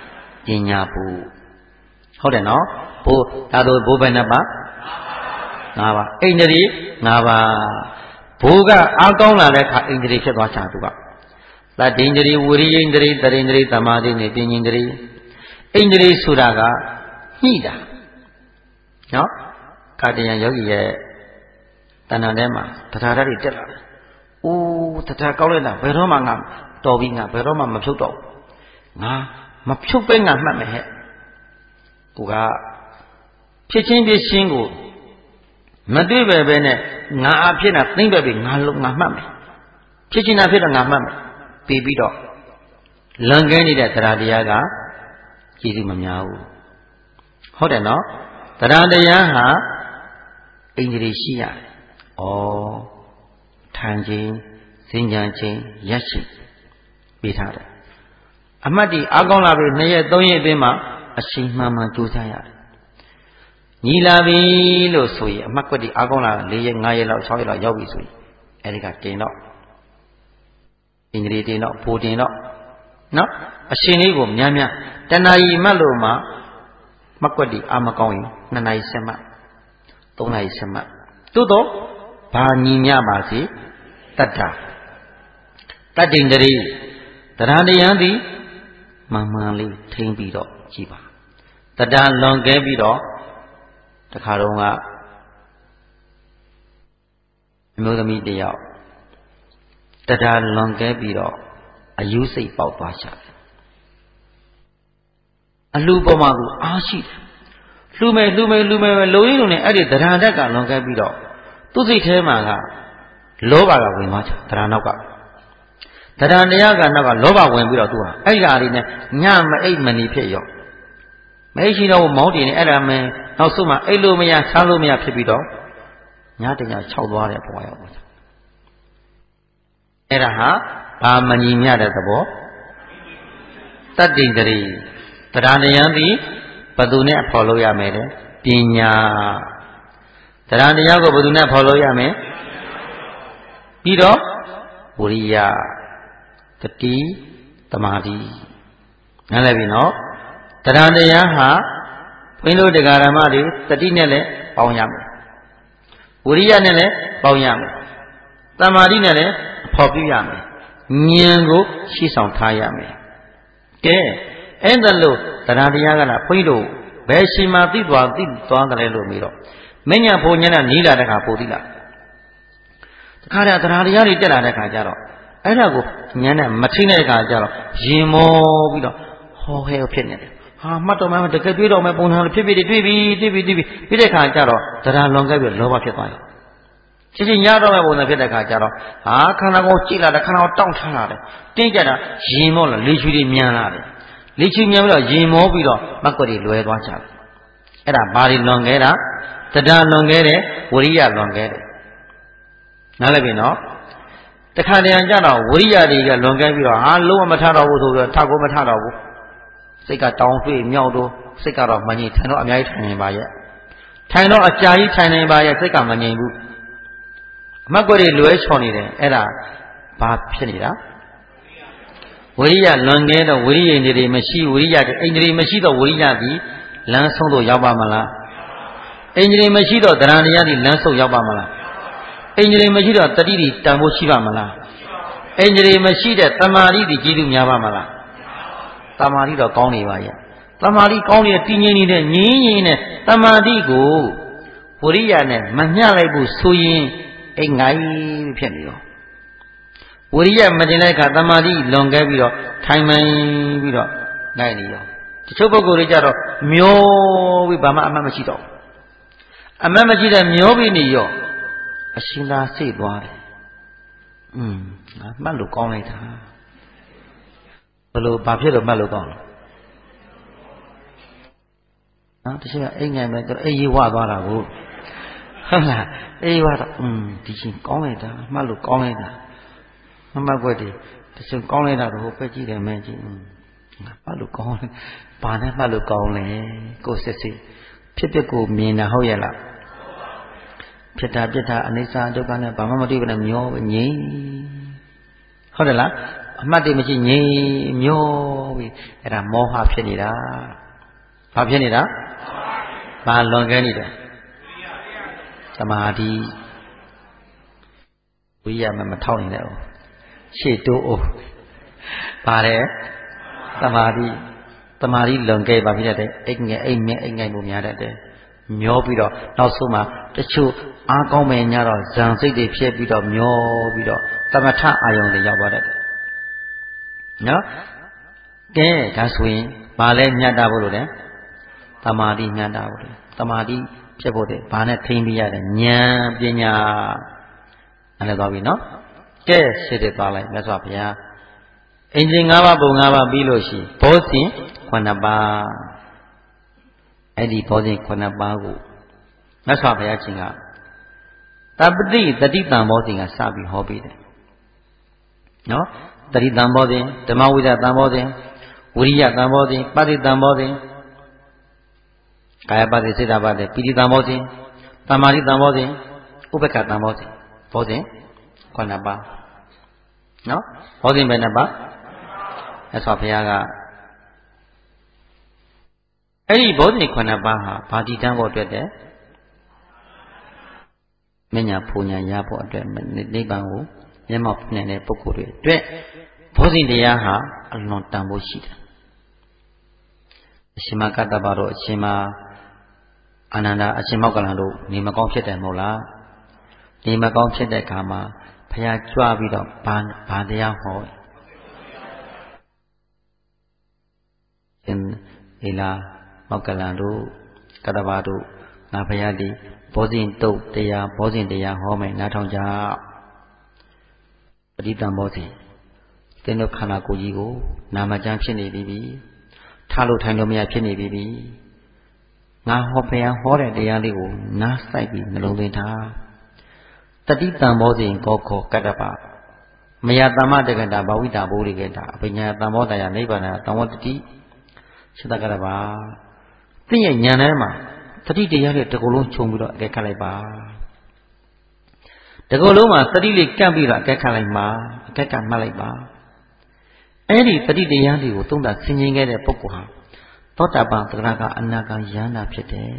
ညာဘူးဟုတ်တယ်နော်ဘိုးဒါတို့ဘိုးဘယ်နှပါ၅ပါးဣန္ဒြေ၅ပါးဘိုးကအားကောင်းလာတဲ့အခါဣန္ဒြေဖြစ်သွားချာသူကသတ္တိန္ဒြေဝိရိယန္ဒြေတရိန္ဒြေသမာဓိနဲ့ပညာန္ဒြေဣန္ဒြေဆိုတာကညှိတာနော်ကာတယံယောဂီရဲ့တဏ္ဍာထဲမှာတရားဓာတ်တွေတက်လာတယ်။အိုးတရားကောက်လိုက်တာဘယ်တော့မှငါတော်ပြီငါဘယ်တော့မှမဖြုတ်တော့ဘူး။ငါမဖြုတ်ပဲငါမှတ်မယ်ဟဲ့။ကိုကဖြစ်ချင်းဖြစ်ချင်းကိုမတွေ့ပဲပဲနဲ့ငါအဖြစ်နဲ့သိမ့်ပဲပြီငါလုံးငါမှတ်မယ်။ဖြစ်ချင်းတာဖြစ်တော့ငါမှတ်မယ်။ပြီးတော့လန်ကဲနေတဲ့တရားတရားကကြည်စုမများဘူး။ဟုတ်တယ်နော်။တရားတရားဟာဣန္ဒြေရှိရတယ်။ဩထိုင်ခြင်းစင်ကြံခြင်းရက်ရှိပေးထားတယ်။အမှတ်ဒီအားကောင်းလာပြီ2ရက်3ရက်အတွင်းမှာအရှိန်မှန်မှန်ကြိုးစားရတယ်။ညီလာပြီလို့ဆိုရင်အမှတ်ကွက်ဒီအားကောင်းလာ4ရက်5ရက်လောက်6ရက်လောက်ရောက်ပြီဆိုရင်အဲဒီကတင်တော့ဣန္ဒြေတင်တော့ဘူတင်တော့နော်အရှင်လေးကိုများများတဏှာကြီးမှတ်လို့မှမှတ်ကွက်ဒီအားမကောင်းရင်2နာရီဆက်မှတ်3နာရီဆက်မှတ်သို့တော့ဘာညီမြပါစေတတ္တာတတ္တိန္ဒြေတရားတရားသည်မှန်မှန်လေးထိမ့်ပြီးတော့ကြည်ပါတတ္တာလွန်ကဲပြီးတော့တခါတော့ကအမျိုးသမီးတယောက်တတ္တာလွန်ကဲပြီးတော့အယူစိတ်ပေါက်သွားရှာတယ်အလှပေါ်မှာကိုအားရှိတယ်လှူမယ်လိုရင်းလုံးနဲ့အဲ့ဒီတရားဓာတ်ကလွန်ကဲပြီးတော့သူ့စိတ်ထဲမှာကလောဘကဝင်သွားချာတရားနောက်ကတရားတရားကနောက်ကလောဘဝင်ပြီးတော့သူဟာအဲ့ဒါလေးနဲ့ညမအိတ်မနေဖြစ်ရောမအိတ်ရှိတော့မောင်းတင်နေအဲ့ဒါမင်းနောက်ဆုံးမှအိတ်လို့မရဆားလို့မရဖြစ်ပြီးတော့ညတည6သွားတဲ့ဘဝရောက်သွားချာအဲ့ဒါဟာဘာမညီမျှတဲ့သဘောတတ္တိန္ဒြေတရားတရားသည်ဘယ်သူနဲ့ဖော်လို့ရမယ်လဲပညာတရားတရားကိုဘယ်သူနဲ့ဖော်လို့ရမယ်ပြီးတော့ဝိရိယတတိသမာဓိနားလည်ပြီနော်တရားတရားဟာဘုန်းကြီးတို့တရားဓမ္မတွေတတိနဲ့လည်းပေါင်းရမယ်ဝိရိယနဲ့လည်းပေါင်းရမယ်သမာဓိနဲ့လည်းဖော်ပြရမယ်ဉာဏ်ကိုရှေ့ဆောင်ထားရမယ်ကဲအဲ့ဒါလို့တရားတရားကလားဘုန်းကြီးတို့ဘယ်ရှိမှသိသွားတယ်လဲလို့ပြီးတော့မညာဘုံညာနဲ့နီးလာတဲ့ခါပို့သိလားတခါတည်းတရားတရားတွေတက်လာတဲ့ခါကျတော့အဲ့ဒါကိုညာနဲ့မထိတဲ့ခါကျတော့ရင်မောပြီးတော့ဟောဟဲဖြစ်နေတယ်ဟာမှတ်တော့မှတကယ်တွေးတော့မှပုံစံဖြစ်တွေးပြီးတဲ့ခါကျတော့တရားလွန်ခဲ့ပြီးလောဘဖြစ်သွားတယ်ချင်းရတော့မှပုံစံဖြစ်တဲ့ခါကျတော့ဟာခန္ဓာကိုယ်ကြည့်လာတယ်ခန္ဓာကိုယ်တောင့်ထားလာတယ်တင်းကြတာရင်မောလာလေချူတွေမြန်လာတယ်လေချူမြန်ပြီးတော့ရင်မောပြီးတော့မက်ကွက်တွေလွယ်သွားကြတယ်အဲ့ဒါဘာတွေလွန်ခဲ့တာတရားလွန်ခဲ့တယ်ဝိရိယလွန်ခဲ့တယ်နားလည်ပြီနော်တခါတည်းကျတော့ဝိရိယတွေကလွန်ခဲ့ပြီးတော့ဟာလုံးဝမထတော့ဘူးဆိုပြီးတော့ထကိုမထတော့ဘူးစိတ်ကတောင်းတွေ့မြောက်တော့စိတ်ကတော့မငြိမ်ထိုင်တော့အများကြီးထိုင်နေပါရဲ့ထိုင်တော့အကြာကြီးထိုင်နေပါရဲ့စိတ်ကမငြိမ်ဘူးအမက်ကွက်တွေလွဲချော်နေတယ်အဲ့ဒါဘာဖြစ်နေတာဝိရိယလွန်ခဲ့တော့ဝိရိယတွေမရှိဝိရိယတွေအိန္ဒြေမရှိတော့ဝိရိယဒီလမ်းဆုံးတော့ရောက်ပါမလားအိန္ဒြေမရှိတော့တရားတရားဒီလမ်းဆုံးရောက်ပါမလားအိန္ဒြေမရှိတော့တတိတိတန်ဖို့ရှိပါမလားအိန္ဒြေမရှိတဲ့တမာတိဒီကျေးဇူးများပါမလားတမာတိတော့ကောင်းနေပါရဲ့တမာတိကောင်းနေတဲ့တည်ငြိမ်နေတဲ့ငြင်းငြင်းနဲ့တမာတိကိုဝိရိယနဲ့မမျှလိုက်ဘူးဆိုရင်အိမ်ငိုင်းဖြစ်နေရောဝိရိယမတင်တဲ့အခါတမာတိလွန်ခဲ့ပြီးတော့ထိုင်မှန်ပြီးတော့နိုင်နေရောတချို့ပုဂ္ဂိုလ်တွေကြတော့မျောပြီးဘာမှအမှတ်မရှိတော့အမှတ်မရှိတဲ့မျောပြီးနေရောအရှင်သာစိတ်သွားတယ်ငါမှတ်လို့ကောင်းလိုက်တာဘယ်လိုဘာဖြစ်လို့မှတ်လို့ကောင်းလဲနော်တချို့ကအိမ်ငိုင်ပဲသူအေးရေးဝသွားတာကိုဟုတ်လားအေးဝတော့ဒီချင်းကောင်းလိုက်တာမှတ်လို့ကောင်းလိုက်တာမမှတ်ွက်တည်းတချို့ကောင်းလိုက်တာတော့ပဲကြည့်တယ်မင်းကြီးငါမှတ်လို့ကောင်းတယ်ဘာနဲ့မှတ်လို့ကောင်းလဲကိုယ်စစ်စစ်ဖြစ်ဖြစ်ကိုမြင်တာဟုတ်ရဲ့လားဖြစ်တာပြစ်တာအနိစ္စဒုက္ခနဲ့ဘာမှမတွေ့ဘူးနဲ့မျောငြိမ်ဟုတ်တယ်လားမှတ်တယ်မရှိငြိမ်မျောပြီးအဲ့ဒါမောဟဖြစ်နေတာဘာဖြစ်နေတာဘာလွန်ကဲနေတာသမာဓိဝိရိယမထောက်နေတယ်ရှေ့တိုးအိုးပါတယ်သမာဓိလွန်ကဲပါဖြစ်တဲ့အိမ်ငယ်မှုများတတ်တယ်မျောပြီးတော့နောက်ဆုံးမှာတချို့အားကောင်းမယ်ညတော့ဇံစိတ်တွေဖြစ်ပြီးတော့မျောပြီးတော့သမထအာယုံတွေရောက်သွားတယ်နော်ကဲဒါဆိုရင်ဘာလဲညတ်တာဖို့လို့လဲသမာဓိညတ်တာဖို့လေသမာဓိဖြစ်ဖို့တဲ့ဘာနဲ့ထိန်းပြီးရတယ်ဉာဏ်ပညာအဲ့ဒါသွားပြီနော်ကဲရှင်းတယ်သွားလိုက်မြတ်စွာဘုရားအင်ဂျင်၅ပါးပုံ၅ပါးပြီးလို့ရှိဘောဇဉ်9ပါးအဲ့ဒီဘောဇဉ်9ပါးကိုမြတ်စွာဘုရားရှင်ကတပတိတတိတံဘောဇဉ်ကစပြီးဟောပေးတယ်နော်တတိတံဘောဇဉ်ဓမ္မဝိဒတံဘောဇဉ်ဝိရိယတံဘောဇဉ်ပတိတံဘောဇဉ်ကာယပတိစေတပတိပိဋိတံဘောဇဉ်သမာဓိတံဘောဇဉ်ဥပက္ခတံဘောဇဉ်ဘောဇဉ်9ပါးနော်ဘောဇဉ်ပဲ2ပါးအဲ့ဆိုဘုရားကအဲ့ဒီဘောဇဉ်9ပါးဟာဘာတည်တံ့ဖို့အတွက်တဲ့မညာဖူညာရဖို့အတွက်နိဗ္ဗာန်ကိုမျက်မှောက်နိုင်တဲ့ပုဂ္ဂိုလ်တွေအတွက်ဘောဇဉ်တရားဟာအလွန်တန်ဖို့ရှိတယ်အရှင်မကတ္တဗတို့အရှင်မအာနန္ဒာအရှင်မောက္ကလန်တို့နေမကောင်းဖြစ်တယ်မဟုတ်လားနေမကောင်းဖြစ်တဲ့အခါမှာဘုရားကြွပြီးတော့ဘာတရားဟောရှင်ဧလာမောက္ကလန်တို့ကတ္တဗတို့ငါဘုရားဒီဘောဇဉ်တုတ်တရားဘောဇဉ်တရားဟောမယ်နားထောင်ကြပဋိတံဘောဇဉ်သင်တို့ခန္ဓာကိုယ်ကြီးကိုနာမကျမ်းဖြစ်နေပြီထားလို့ထိုင်လို့မရဖြစ်နေပြီငါဟောဘုရားဟောတဲ့တရားလေးကိုနားစိုက်ပြီးနှလုံးသွင်းထားတတိတံဘောဇဉ်ကောခောကတ္တပမယတမ္မတက္ကတာဘဝိတာဘိုးရိကေတာအပညာတံဘောတယနိဗ္ဗာန်တံဝတ္တိစိတ္တကတ္တပသင်ရဲ့ဉာဏ်ထဲမှာတတိတရားလေးတစ်ခုလုံးခြုံပြီးတော့အကဲခတ်လိုက်ပါတစ်ခုလုံးမှာတတိလေးကပ်ပြီးတော့အကဲခတ်လိုက်ပါအကဲခတ်မှတ်လိုက်ပါအဲ့ဒီတတိတရားလေးကိုသုံးတာဆင်ခြင်ခဲ့တဲ့ပုဂ္ဂိုလ်ဟာသောတာပန်သဂရကအနာဂံယန္တာဖြစ်တယ်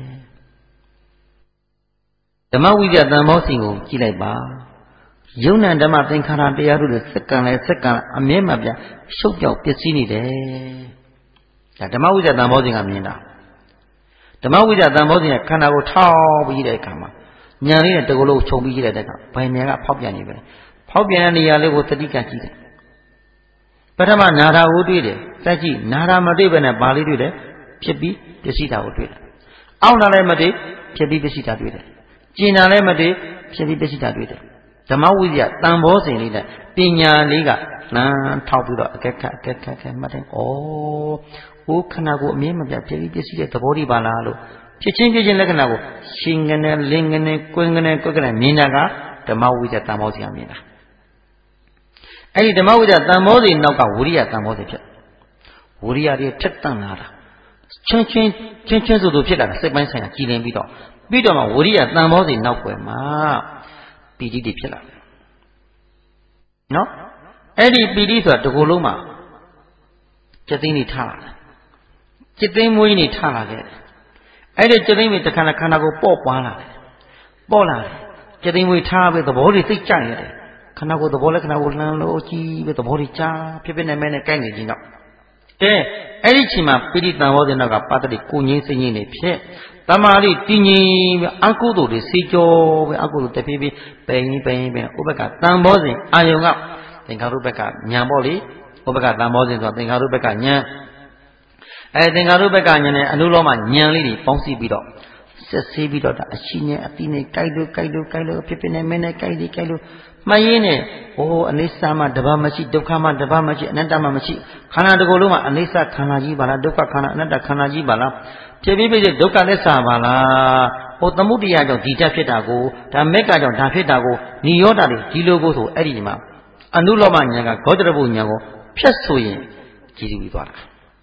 ဓမ္မဝိဇ္ဇာတန်ဘောဇဉ်ကိုကြည့်လိုက်ပါယုံနာဓမ္မသင်္ခါရတရားတို့စက္ကန့်လဲစက္ကန့်အမြဲမှပြရှုပ်ပြောက်ပျက်စီးနေတယ်ဒါဓမ္မဝိဇ္ဇာတန်ဘောဇဉ်ကမြင်တာဓမ္မဝိဇ္ဇာတန်ဘောဇဉ်ကခန္ဓာကိုထောက်ပြီးတဲ့အခါမှာဉာဏ်လေးနဲ့တကူလုံးခြုံပြီးကြည့်တဲ့အခါဘယ်ဉာဏ်ကဖောက်ပြန်နေပဲဖောက်ပြန်တဲ့နေရာလေးကိုတတိကကြည့်တယ်ပထမနာတာကိုတွေ့တယ်တက်ကြည့်နာတာမတွေ့ဘဲနဲ့ဘာလေးတွေ့တယ်ဖြစ်ပြီးပစ္စည်းတာကိုတွေ့တယ်အောင့်တာလည်းမတွေ့ဖြစ်ပြီးပစ္စည်းတာတွေ့တယ်ကျင်တာလည်းမတွေ့ဖြစ်ပြီးပစ္စည်းတာတွေ့တယ်ဓမ္မဝိဇ္ဇာတန်ဘောဇဉ်လေးနဲ့ပညာလေးကလမ်းထောက်ပြီးတော့အကဲခတ်မှတ်တယ်ဩခန္ဓာကိုယ်အမြဲမပြတ်ဖြစ်ပြီးပစ္စည်းတဲ့သဘောတွေပါလားလို့ဖြစ်ချင်းလက္ခဏာကိုရှင်ငနဲ့လင်းငနဲ့ကွင်းငနဲ့ကွက်ကနဲ့မြင်တာကဓမ္မဝိဇ္ဇာတန်ဘောဇဉ်ကမြင်တာအဲ့ဒီဓမ္မဝိဇ္ဇာတန်ဘောဇဉ်နောက်ကဝိရိယတန်ဘောဇဉ်ဖြစ်ဝိရိယတွေထက်တန်လာတာချင်းဆိုဖြစ်လာတာစိတ်ပိုင်းဆိုင်ရာကြည်လင်ပြီးတော့မှဝိရိယတန်ဘောဇဉ်နောက်ွယ်မှာပီတိတွေဖြစ်လာတယ်နော်အဲ့ဒီပီတိဆိုတာတစ်ခုလုံးမှာจิตသိန်းတွေထားလာတယ်จิตသိန်းမွေးနေထားလာခဲ့တယ်အဲ့ဒီจิตသိန်းတွေတစ်ခါခန္ဓာကိုပေါ့ပွားလာတယ်จิตသိန်းမွေးထားပြီးသဘောတွေသိကြရတယ်ခန္ဓာကိုယ်သဘောလက္ခဏာကိုလှမ်းလို့ကြည့်ပြီးသဘောတွေကြားဖြစ်နေမဲနဲ့ကိုက်နေခြင်းတော့အဲ့ဒီချိန်မှာပိဋိတံဘောဇဉ်ကပါတတိကိုငင်းစိတ်ငင်းနေဖြစ်တမာရီတည်ငြိမ်ပြီးအကုသိုလ်တွေစေကြောပဲအကုသိုလ်တဖြည်းဖြည်းပိန်ဥပက္ခတံဘောဇဉ်အာယုံကသင်္ခါရုပ္ပကဉာဏ်ပေါ့လေဥပက္ခတံဘောဇဉ်ဆိုတာသင်္ခါရုပ္ပကဉာဏ်သင်္ခါရုပ္ပကဉာဏ်နဲ့အနုလောမဉာဏ်လေးတွေပေါင်းစည်းပြီးတော့ဆက်ဆေးပြီးတော့ဒါအရှိနဲ့အတိနဲ့ကြိုက်လို့ဖြစ်နေမဲနဲ့ကြိုက်လို့မှတ်ရင်းနဲ့အနိစ္စမှတပါးမရှိဒုက္ခမှတပါးမရှိအနတ္တမှမရှိခန္ဓာတစ်ခုလုံးမှာအနိစ္စခန္ဓာကြီးပါလားဒုက္ခခန္ဓာအနတ္တခန္ဓာကြီးပါလားဖြစ်ပြီးဒုက္ခသစ္စာပါလားသမုဒိယကြောင့်ဒီတက်ဖြစ်တာကိုဒါမက်ကကြောင့်ဒါဖြစ်တာကိုနိရောဓတွေဒီလိုကိုဆိုအဲ့ဒီမှာအနုလောမဉာဏ်ကဂေါတရပုဉာဏ်ကိုဖြတ်ဆိုရင်ကြည်ပြီးသွားတာ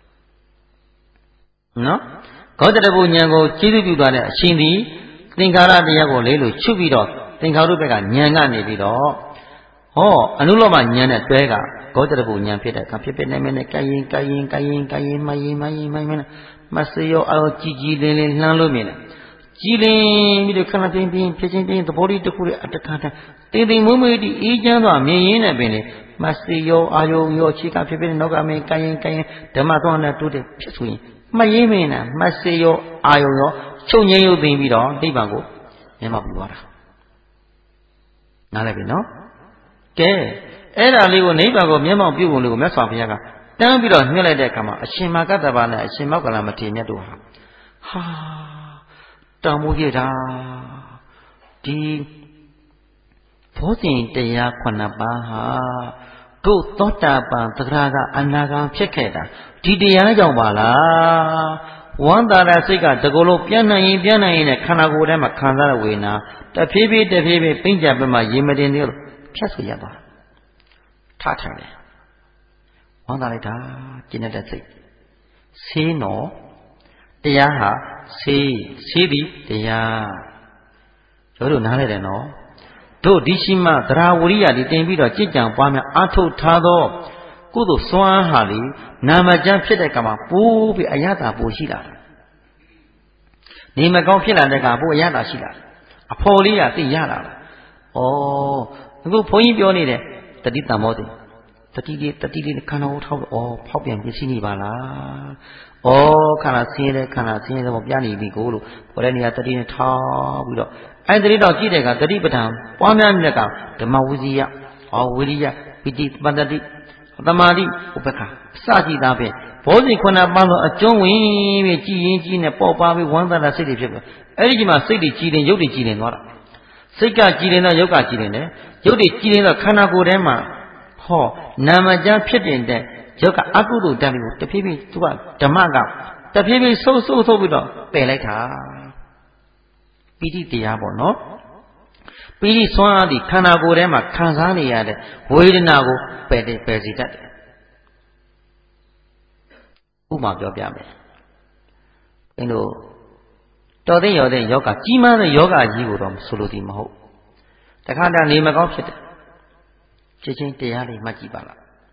နော်ဂေါတရပုဉာဏ်ကိုကြည်ပြီးသွားတဲ့အရှင်သည်သင်္ခါရတရားကိုလေးလို့ချုပ်ပြီးတော့သင်္ခါရုပ္ပကဉာဏ်ကနေပြီးတော့အနုလောမဉာဏ်နဲ့တွဲက goja the bunyan pit, a pipin and kayin, my Masayo ao Gigi Lalumina. Gilling with the kind of thing pitching the body to put it at the counter. They move the agent or me in a minute. Masayo ayo your chica pipin nogame kayin, the Madonna to the pitchwing. My yemina, Masayo ayo, Chonyo baby dog, Dibango, Emma Buara. Not no? Okay. Era live neighbor go Memo Bugle, Messaviaga. Down below Miller de Kama, a Shimakatavana, a Shimakalamatina to her. Ha! Tamugida. The 14 Dea Quanabaha. Go Tota Tagraga, Anaga Cheketa. Didiana Jambala. One that I say got the Golo Piana in a Kanagurama Kandara winner. The baby, Pinjabama, Yimedin, Chasuyaba. Tatane. One that I did. See no. Deyaha, see the Deya. You don't know. Do Dishima, Drawuria, the David, Chijan, Pama, Ato Tado, Kudo Swan Hali, Namajan Pedekama, Pubi Ayata Bushida. Nimagon Pila de Gabu Yada Shida. Apolia, the Yada. Oh, go point your need, the Dita Modi. The Kano or Popian Vicini Bala. Oh, can I see the Mobiani Bigolo, or any other dinner top with and the little Gidega, the Ribetan, one Nega, the Mawuzia, or Willia, Piti Bandadi, the Madi, Upeka, Sati Dabe, Posing Konabano, a Joey, Gin, a Popa, one that a city people. Erigima city chilling, Yodi chilling, what? Sika chilling, Yoga chilling, Yodi chilling, the Kanagurema. Ho, Namajan Pitin there, Joka Akudu Damu, the Pibi to what? The Maga. The Pibi so with a Peleta. Piti Diabo, no? Piti Swadi, Kanagurema, Kanzani at Wildinago, Pesitat. Uma Jobiame. You know, Todi or the Yoga, Jima the Yoga Yudom, Sulutim. The Kanda name of it. Checking Teali Majibala.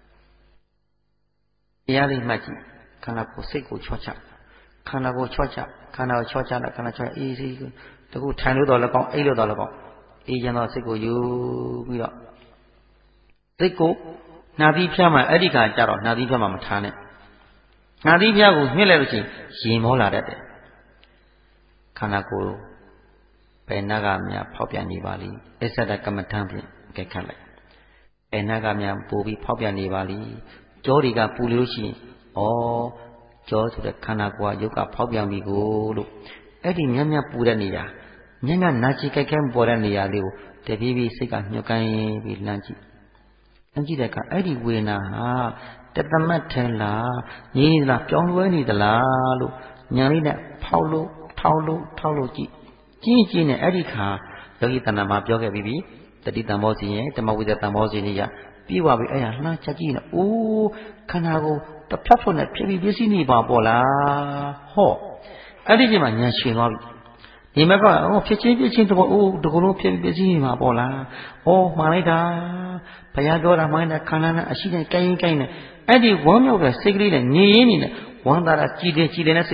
Teali Maji, Kanako Seko Chocha, Kanako Chocha, Kana Chocha, Kanacha easy, the good $10, $8, Asian Seko, you will. Seko, Nadi Pama, Edika Jaro, Nadi Pama Matane. Nadi Piago, Millerci, Shimola de Kanako, Penagamia, Popiani Valley, Esada Kamatampi, Gekale. Enagamia Bobby Popiani Valley, Joriga Pulushi, or George the Kanagua Yoga Popiami Gulu, Eddie Nyamia Pudania, Nyana Nachika Cam Borania, the baby Sika Nyokai with Lanchi. Anjideka Eddie Wina, Tetamatella, Nila John the Lalu, Nyarina Paulo G. Gin Edika, Yogitana Mapioga Bibi. The Ditamosi, the Mawida Tamosinia, Piwa, La Chagina, O Kanago, the platform at Pibi Vicini Babola, Ho. I did my Yashino. Remember, oh, pitching to oh, the Golo Pibi Vicini Babola, oh, Marida, Payadora, Mina, Kanana, Ashina, Kain, Eddie, one of the secret and Yin, one that a Chile,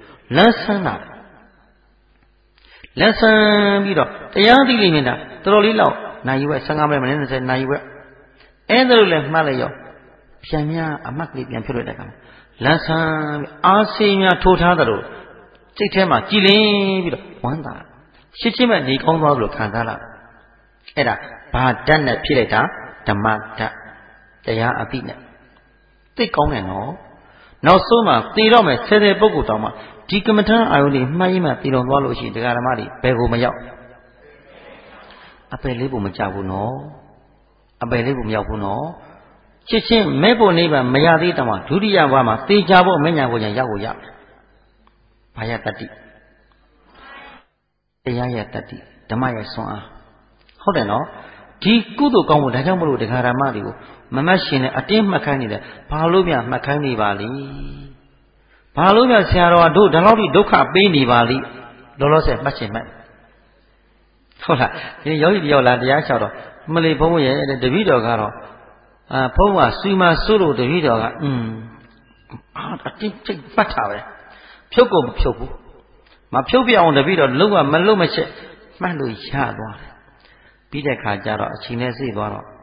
Lesson, you know, the young Dilimina, Trolli Law. Now you were Sangam and said, now you were. And the left Malayo. Piamia, a Makli and Puridaka. Lesson, Arsimia Totadaro. Chitema, Gilly, one that. Shichima, the Congo Candala. Era, Padana Pireta, the Mata. They are a pina. They come and all. Now, Soma, the Rome, said a Bogotama. Ticamata, I only Maima, Pino Waloshi, the Garamari, Bego Mayo. A Pelibu Machabuno, a Pelibu Yabuno, Chichin, Maple neighbor, Mayaditama, Judia Wama, Tijabo, Menya, Yagoya. Payatati. Ayatati, the Maya Sona. Hold on, no? T. Kudu Kongo, the Jambu, the Karamadi, Mamashine, a team Macanida, Palubia, Macani Valley. Palubia, Sierra, do, the Lobby Doka, Baby Valley, Dolos at Machiman. Hola, Yola, the Asharo, Malay Boy, the video Garo, ဖုံးကဆွီမာစိုးလို့တပည့်တော်ကအတင်းချိတ်ပတ်တာပဲဖြုတ်ကိုမဖြုတ်ဘူးမဖြုတ်ပြအောင်တပည့်တော်လုံးဝမလုံးမချက်မှတ်လို့ရသွားတယ်ပြီးတဲ့ခါကျတော့အချိန်နဲ့စိတ်သွားတော့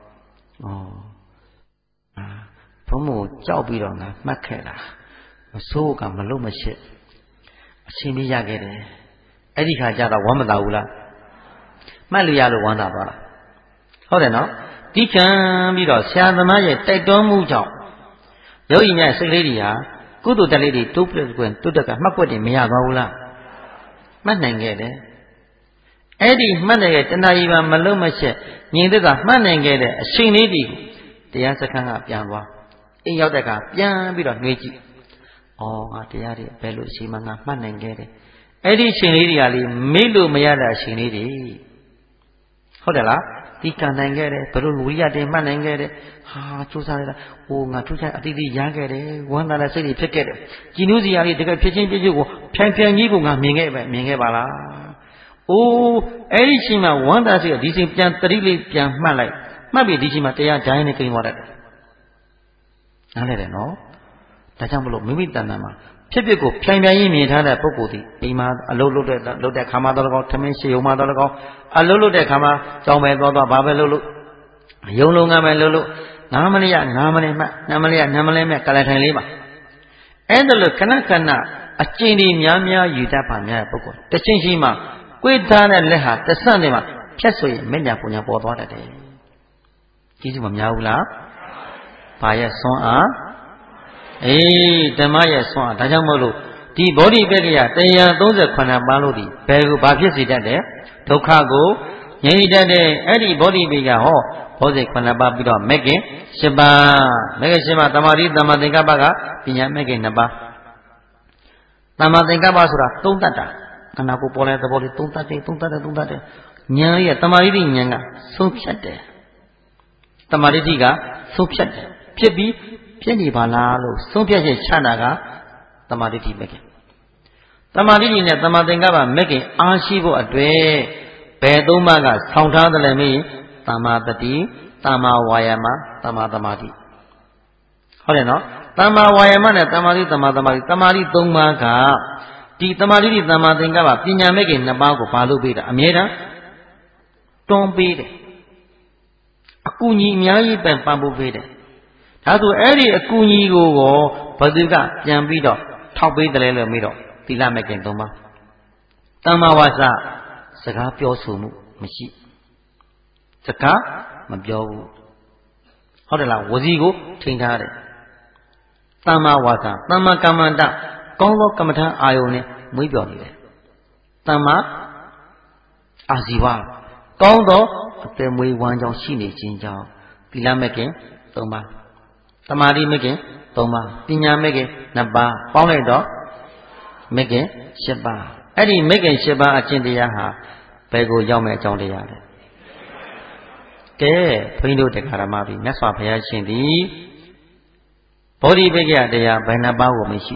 ဘုံမို့ကြောက်ပြီးတော့ငါမှတ်ခဲ့တာမစိုးကမလုံးမချက်အချိန်လေးရခဲ့တယ်အဲ့ဒီခါကျတော့ဝမ်းမသာဘူးလားမှတ်လို့ရလို့ဝမ်းသာသွားတာဟုတ်တယ်နော်ဒီကံပြီးတော့ဆရာသမားရဲ့တိုက်တွန်းမှုကြောင့်ယောဂီများစိတ်လေးတွေဟာကုသိုလ်တက်လေးတွေတိုးပြကွင်တွတ်တက်ကမှတ်ပွက်တယ်မရပါဘူးလားမှတ်နိုင်ခဲ့တယ်အဲ့ဒီမှတ်နိုင်တဲ့တဏှာကြီးပါမလုံးမချက်ညီသက်သာမှတ်နိုင်ခဲ့တဲ့အချိန်လေးဒီတရားစခန်းကပြန်သွားအိမ်ရောက်တဲ့အခါပြန်ပြီးတော့နှွေးကြည့်ငါတရားတွေဘယ်လိုအချိန်မှငါမှတ်နိုင်ခဲ့တယ်အဲ့ဒီအချိန်လေးတွေကလေမေ့လို့မရတဲ့အချိန်လေးတွေဟုတ်တယ်လားဒီကံနိုင်ခဲ့တယ်ဘယ်လိုဝိရိယတင်မှတ်နိုင်ခဲ့တယ်စူးစမ်းလိုက်တာငါထူးခြားအတိအကျရခဲ့တယ်ဝမ်းသာတဲ့စိတ်တွေဖြစ်ခဲ့တယ်ကြည်နူးစရာလေးတကယ်ဖြစ်ချင်းပြည့်စုံကိုဖြန်ကြီးကိုငါမြင်ခဲ့ပါလားအဲ့ဒီချိန်မှာဝမ်းသာစိတ်ဒီချိန်ပြန်တတိလေးပြန်မှတ်လိုက်မှတ်ပြီးဒီချိန်မှာတရားဒိုင်းနဲ့ကိန်းသွားတတ်တယ်နားလဲတယ်နော်ဒါကြောင့်မလို့မိမိတဏ္ဍာမှာဖြစ်ဖြစ်ကိုဖြန်ရင်မြင်ထားတဲ့ပုဂ္ဂိုလ်ဒီအိမ်မှာအလုပ်လုပ်တဲ့ခါမှာတော့ကောထမင်းရှေုံမှာတော့ကောအလုပ်လုပ်တဲ့ခါမှာကြောင်ပဲသွားဘာပဲလုပ်ရုံလုံးငါပဲလုပ်9မိနစ်9မိနစ်မှ2မိနစ်2မိနစ်မှကလထိုင်လေးပါအဲ့ဒါလို့ခဏအကျင့်ဒီများယူတတ်ပါများတဲ့ပုဂ္ဂိုလ်တစ်ချိန်ရှိမှကိုယ်ထားတဲ့လက်ဟာတဆန့်နေမှာဖြတ်ဆိုရင်မညာပူညာပေါ်သွားတတ်တယ်ကျေးဇူးမများဘူးလားဘာရဲ့ဆွမ်းအားဓမ္မရဲ့ဆွမ်းအားဒါကြောင့်မို့လို့ဒီဘောဓိပက္ခယ138ပါးလို့ဒီဘယ်ကိုဘာဖြစ်စေတတ်တယ်ဒုက္ခကိုငြိမ်းတတ်တဲ့အဲ့ဒီဘောဓိပက္ခဘောဇိ9ပါးပြီးတော့မဂ္ဂင်10ပါးမဂ္ဂင်10ပါးတမာတိတမာသင်္ကပ္ပကပညာမဂ္ဂင်2ပါးတမာသင်္ကပ္ပဆိုတာသုံးတတ်တာခန္ဓာကိုယ်ပေါ်လာတဲ့သဘောလေးသုံးတတ်တယ်ဉာဏ်ရဲ့တမာတိဉာဏ်ကဆုံးဖြတ်တယ်တမာတိကဆုံးဖြတ်တယ်ဖြစ်ပြီးဖြစ်နေပါလားလို့ဆုံးဖြတ်ချက်ချတာကတမာတိမဂ္ဂင်တမာတိနဲ့တမာသင်္ကပ္ပမဂ္ဂင်အားရှိဖို့အတွက်ဘယ်သုံးပါးကဆောင်းထားတယ်လဲမေးတမာတတိတမာဝါယာမတမာသမာဓိဟုတ်တယ်နော်တမာဝါယာမနဲ့တမာတိတမာသမာဓိတမာတိ3ပါးကဒီတမာတိတမာသင်္ကပ္ပပညာမဂ္ဂင်2ပါးကိုဘာလို့ပေးတာအမြဲတမ်းတွန်းပေးတယ်အကူအညီအများကြီးပံ့ပိုးပေးတယ်ဒါဆိုအဲ့ဒီအကူအညီကိုဘယ်သူကပြန်ပြီးတော့ထောက်ပေးတယ်လို့မေးတော့သီလမဂ္ဂင်3ပါးတမ္မာဝါစာစကားပြောဆိုမှုမရှိစကားမပြောဘူးဟုတ်တယ်လားဝစီကိုထိန်းထားတယ်တမ္မာဝါစာတမ္မာကမ္မန္တကောင်းသောကမ္မထအာယုန်နဲ့မွေးပြော်နေတယ်တမ္မာအာဇီဝကောင်းသောအသက်မွေးဝမ်းကြောင်းရှိနေခြင်းကြောင့်သီလမဂ္ဂင်3ပါးသမာဓိမဂ္ဂင်3ပါးပညာမဂ္ဂင်2ပါးပေါင်းလိုက်တော့မဂ္ဂင်7ပါးအဲ့ဒီမဂ္ဂင်7ပါးအကျင့်တရားဟာဘယ်ကိုရောက်မဲ့အကြောင်းတရားလဲကဲဘုန်းကြီးတို့တရားဓမ္မပြီမြတ်စွာဘုရားရှင်သည်ဘောဓိပက္ခယတရားဘယ်နှပါးကိုမရှိ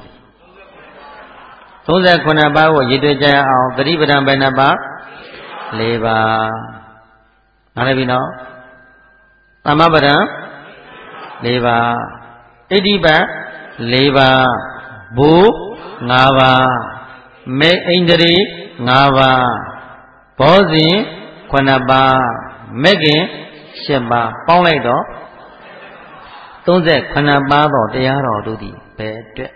39ပါးကိုရည်တွေ့ကြရအောင်သတိပဋ္ဌာန်ဘယ်နှပါး4ပါးနားလည်ပြီနော်သမ္မာပဋ္ဌာန်4ပါးဣတိပတ်4ပါးဘူ5ပါးမေဣန္ဒြေ5ပါးဘောဇဉ်9ပါးမဂ္ဂင်7ပါးပေါင်းလိုက်တော့39ပါးသောတရားတော်တို့သည်ဘယ်အတွက်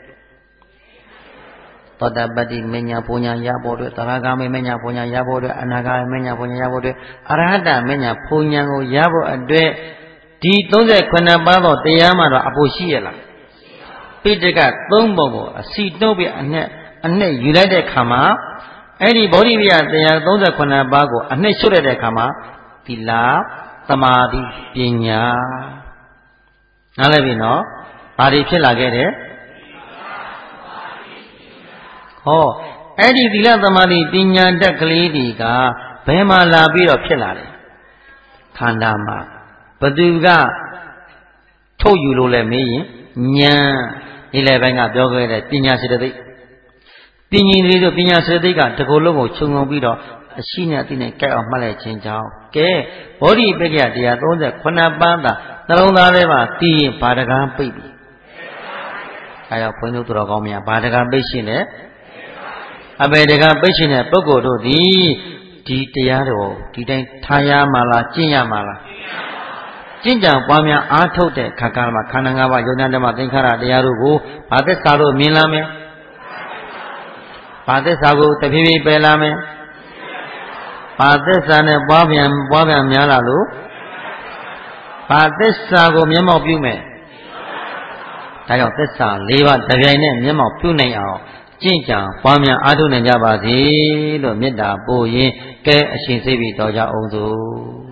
သောတာပတ္တိမညာပူညာရဖို့အတွက်သရဂါမေမညာပူညာရဖို့အတွက်အနာဂါမေမညာပူညာရဖို့အတွက်အရဟတမညာပူညာကိုရဖို့အတွက်ဒီ39ပါးသောတရားမှတော့အဖို့ရှိရလားပိဋက3ပုံကိုအစီတုပ်ပြအနဲ့ယူလိုက်တဲ့ခါမှာအဲ့ဒီဗောဓိပယတရား39ပါးကိုအနှစ်ရှုလိုက်တဲ့ခါမှာသီလသမာဓိပညာနားလည်ပြီနော်ဘာတွေဖြစ်လာခဲ့တယ်အဲ့ဒီသီလသမာဓိပညာတက်ကလေးတွေကဘယ်မှာလာပြီးတော့ဖြစ်လာတယ်ခန္ဓာမှာဘသူကထုတ်ယူလို့လဲမေးရင်ဉာဏ်ဒီလေဘက်ကပြောခဲ့တဲ့ပညာစေတသိက်ပညာတွေဆိုပညာစေတသိက်ကတကူလုံးကိုခြုံငုံပြီးတော့အရှိနဲ့အသိနဲ့ကြိုက်အောင်မှတ်လိုက်ခြင်းကြောင့်ကဲဘောဓိပက္ခယတရား39ပါးသာနှလုံးသားထဲမှာတည်ရင်ဘာတကားပိတ်ပြီအဲဒါဘုန်းကြီးတို့တော်ကောင်းများဘာတကားပိတ်ရှင်နဲ့အပေတကားပိတ်ရှင်တဲ့ပုဂ္ဂိုလ်တို့သည်ဒီတရားတော်ဒီတိုင်းထားရမှာလားကျင့်ရမှာလားကျင့်ကြံပွားများအားထုတ်တဲ့ခါကာလမှာခန္ဓာ၅ပါးယုံနာဓမ္မသင်္ခါရတရားတို့ကိုဘာသစ္စာလို့မြင်လာမယ်ဘာသစ္စာကိုတဖြည်းဖြည်းပယ်လာမယ်ဘာသစ္စာနဲ့ပွားပြန်များလာလို့ဘာသစ္စာကိုမျက်မှောက်ပြုမယ်ဒါကြောင့်သစ္စာ၄ပါးတပြိုင်နက်မျက်မှောက်ပြုနိုင်အောင်ကျင့်ကြံပွားများအားထုတ်နိုင်ကြပါစေလို့မေတ္တာပို့ရင်းကဲအရှင်စိတ်ပြီးတော်ကြအောင်စို့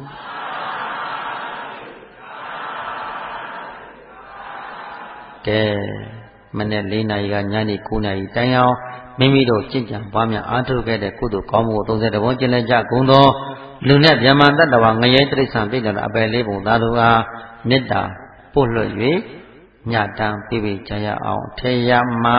ကဲမနေ့၄နာရီကညနေ9နာရီတိုင်အောင်မိမိတို့ကျင့်ကြံပွားများအားထုတ်ခဲ့တဲ့ကုသိုလ်ကောင်းမှုကို30ဘုံကျင့်လက်ကြကုန်သောလူနဲ့ဗျမ္မာတတ္တဝါငရဲတိရစ္ဆာန်ပြိတ္တအပယ်လေးပုံသာတို့အားမေတ္တာပို့လွှတ်၍ညတံပြည့်ကြရအောင်ထေရမှာ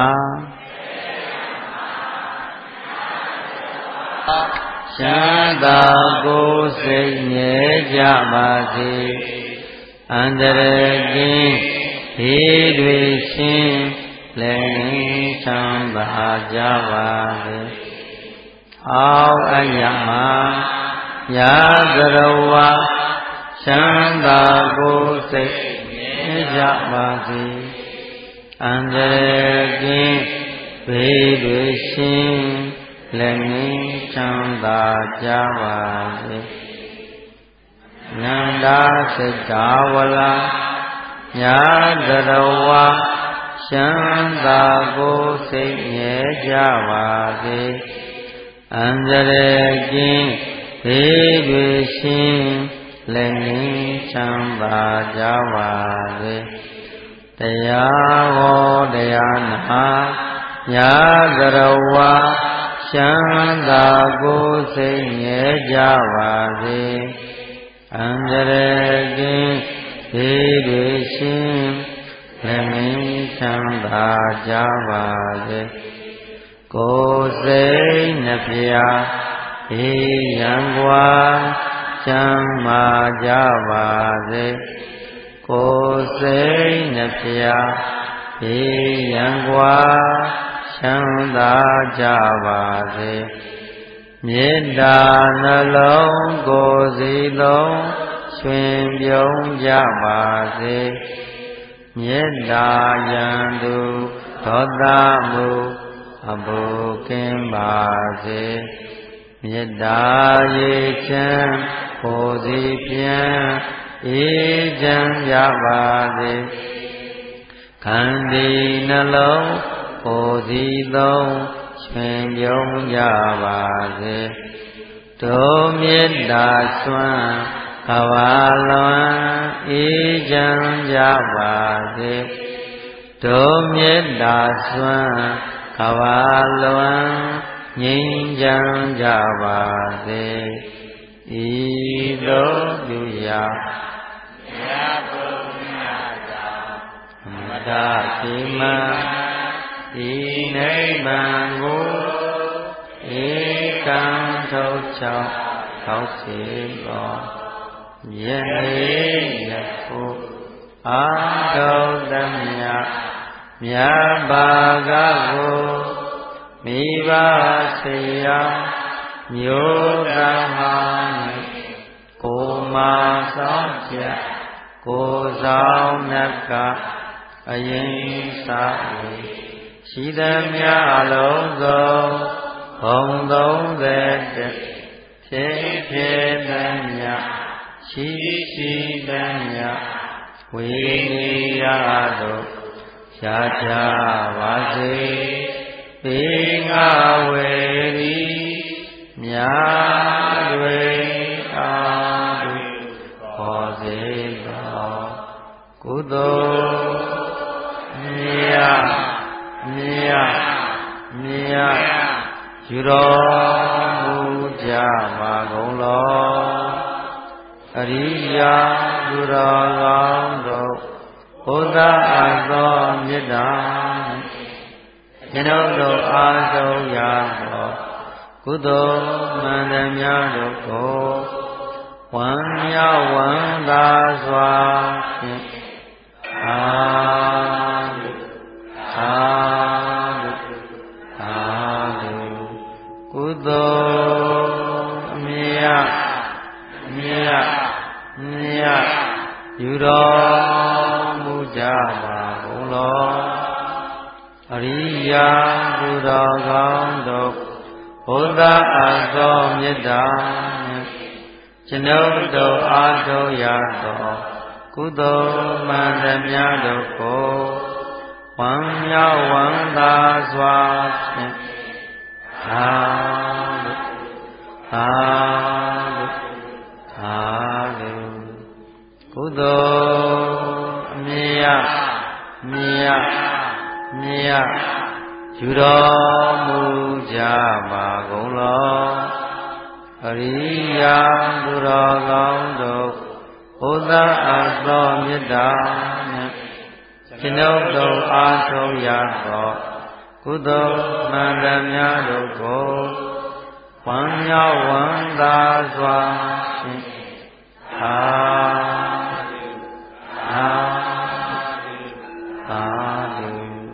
ရှမ်းသာကိုယ်စိတ်ငြဲကြပါစေအန္တရာယ်ကင်းဒီတွေရှင်းလည်းငြိမ်းချမ်းသာကြပါစေအောက်အယမှာရာဇရဝရှမ်းသာကိုယ်စိတ်ငြဲကြပါစေအန္တရာယ်ကင်းဘေးတွေရှင်းလည်းငြိမ်းချမ်းသာကြပါစေနန္ဒာစိတ်တာဝလာညာသရဝရှမ်းသာကိုယ်စိတ်ငြဲကြပါစေအန္တရာယ်ကင်းဘေးတွေရှင်းလည်းငြိမ်းချမ်းသာကြပါစေတရားဟောတရားနာညာသရဝရှမ်းသာကိုယ်စိတ်ငြဲကြပါစေအန္တရာယ်ကင်းဘေးတွေရှင်းလည်းငြိမ်းချမ်းသာကြပါစေကိုယ်စိတ်နှဖျားအေးရန်ကွာချမ်းသာကြပါစေကိုယ်စိတ်နှဖျားအေးရန်ကွာချမ်းသာကြပါစေမေတ္တာနှလုံးကိုယ်စီလုံးရွှင်ပြုံးကြပါစေမေတ္တာယံသူဒေါသမှုအဘုကင်းပါစေမေတ္တာရေချမ်းကိုယ်စီပြန်အေးချမ်းကြပါစေခန္တီနှလုံးကိုယ်စီသုံးရွှင်ပြုံးကြပါစေတို့မေတ္တာစွမ်းကဘာလွန်အေးချမ်းကြပါစေတို့မေတ္တာစွမ်းကဘာလွန်ငြိမ်းချမ်းကြပါစေဤသို့ပြုရာမြတ်ဘုရားကြောင့်မတ္တစီမံဤနိဗ္ဗာန်ကိုဧကံထုတ်ချောင်းထောက်စေသောယနေ့ယခုအာထုတ်သမျှမြတ်ဘာကကိုမိဘဆေယမျိုးသမကိုမာဆောင်ချက်ကိုဆောင်နှက်ကအရင်စားရှိသမျှလုံးစုံဘုံ30ဖြစ်ဖြစ်သမျှရှိရှိသမျှဝိနိယတို့ရှားကြပါစေပေငါဝေရီမြာတွေအားတို့ခေါ်စေသောကုသိုလ်မြတ်ယူတော်မူကြပါကုန်လောအရိယာသူတော်ကောင်းတို့ဘုရားအသောမေတ္တာကျွန်ုပ်တို့အားထုတ်ရသောကုသိုလ်မှန်သမျှတို့ကိုဝမ်းမြောက်ဝမ်းသာစွာဖြတော်မူကြပါကုန်လောအရိယာသူတော်ကောင်းတို့ဘုရားအသောမေတ္တာကျွန်ုပ်တို့အားထုတ်ရသောကုသိုလ်မှန်သမျှတို့ကိုဝမ်းမြောက်ဝမ်းသာစွာဖြင့်သာဓုသာဓုသာဓုကုသိုလ်အမြတ်ယူတော်မူကြပါကုန်လောအရိယာသူတော်ကောင်းတို့ဘုရားအသောမေတ္တာနှင့်ကျွန်ုပ်တို့အားထုတ်ရသောကုသိုလ်မှန်သမျှတို့ကိုဝမ်းမြောက်ဝမ်းသာစွာဖြင့်သာဓုသာဓု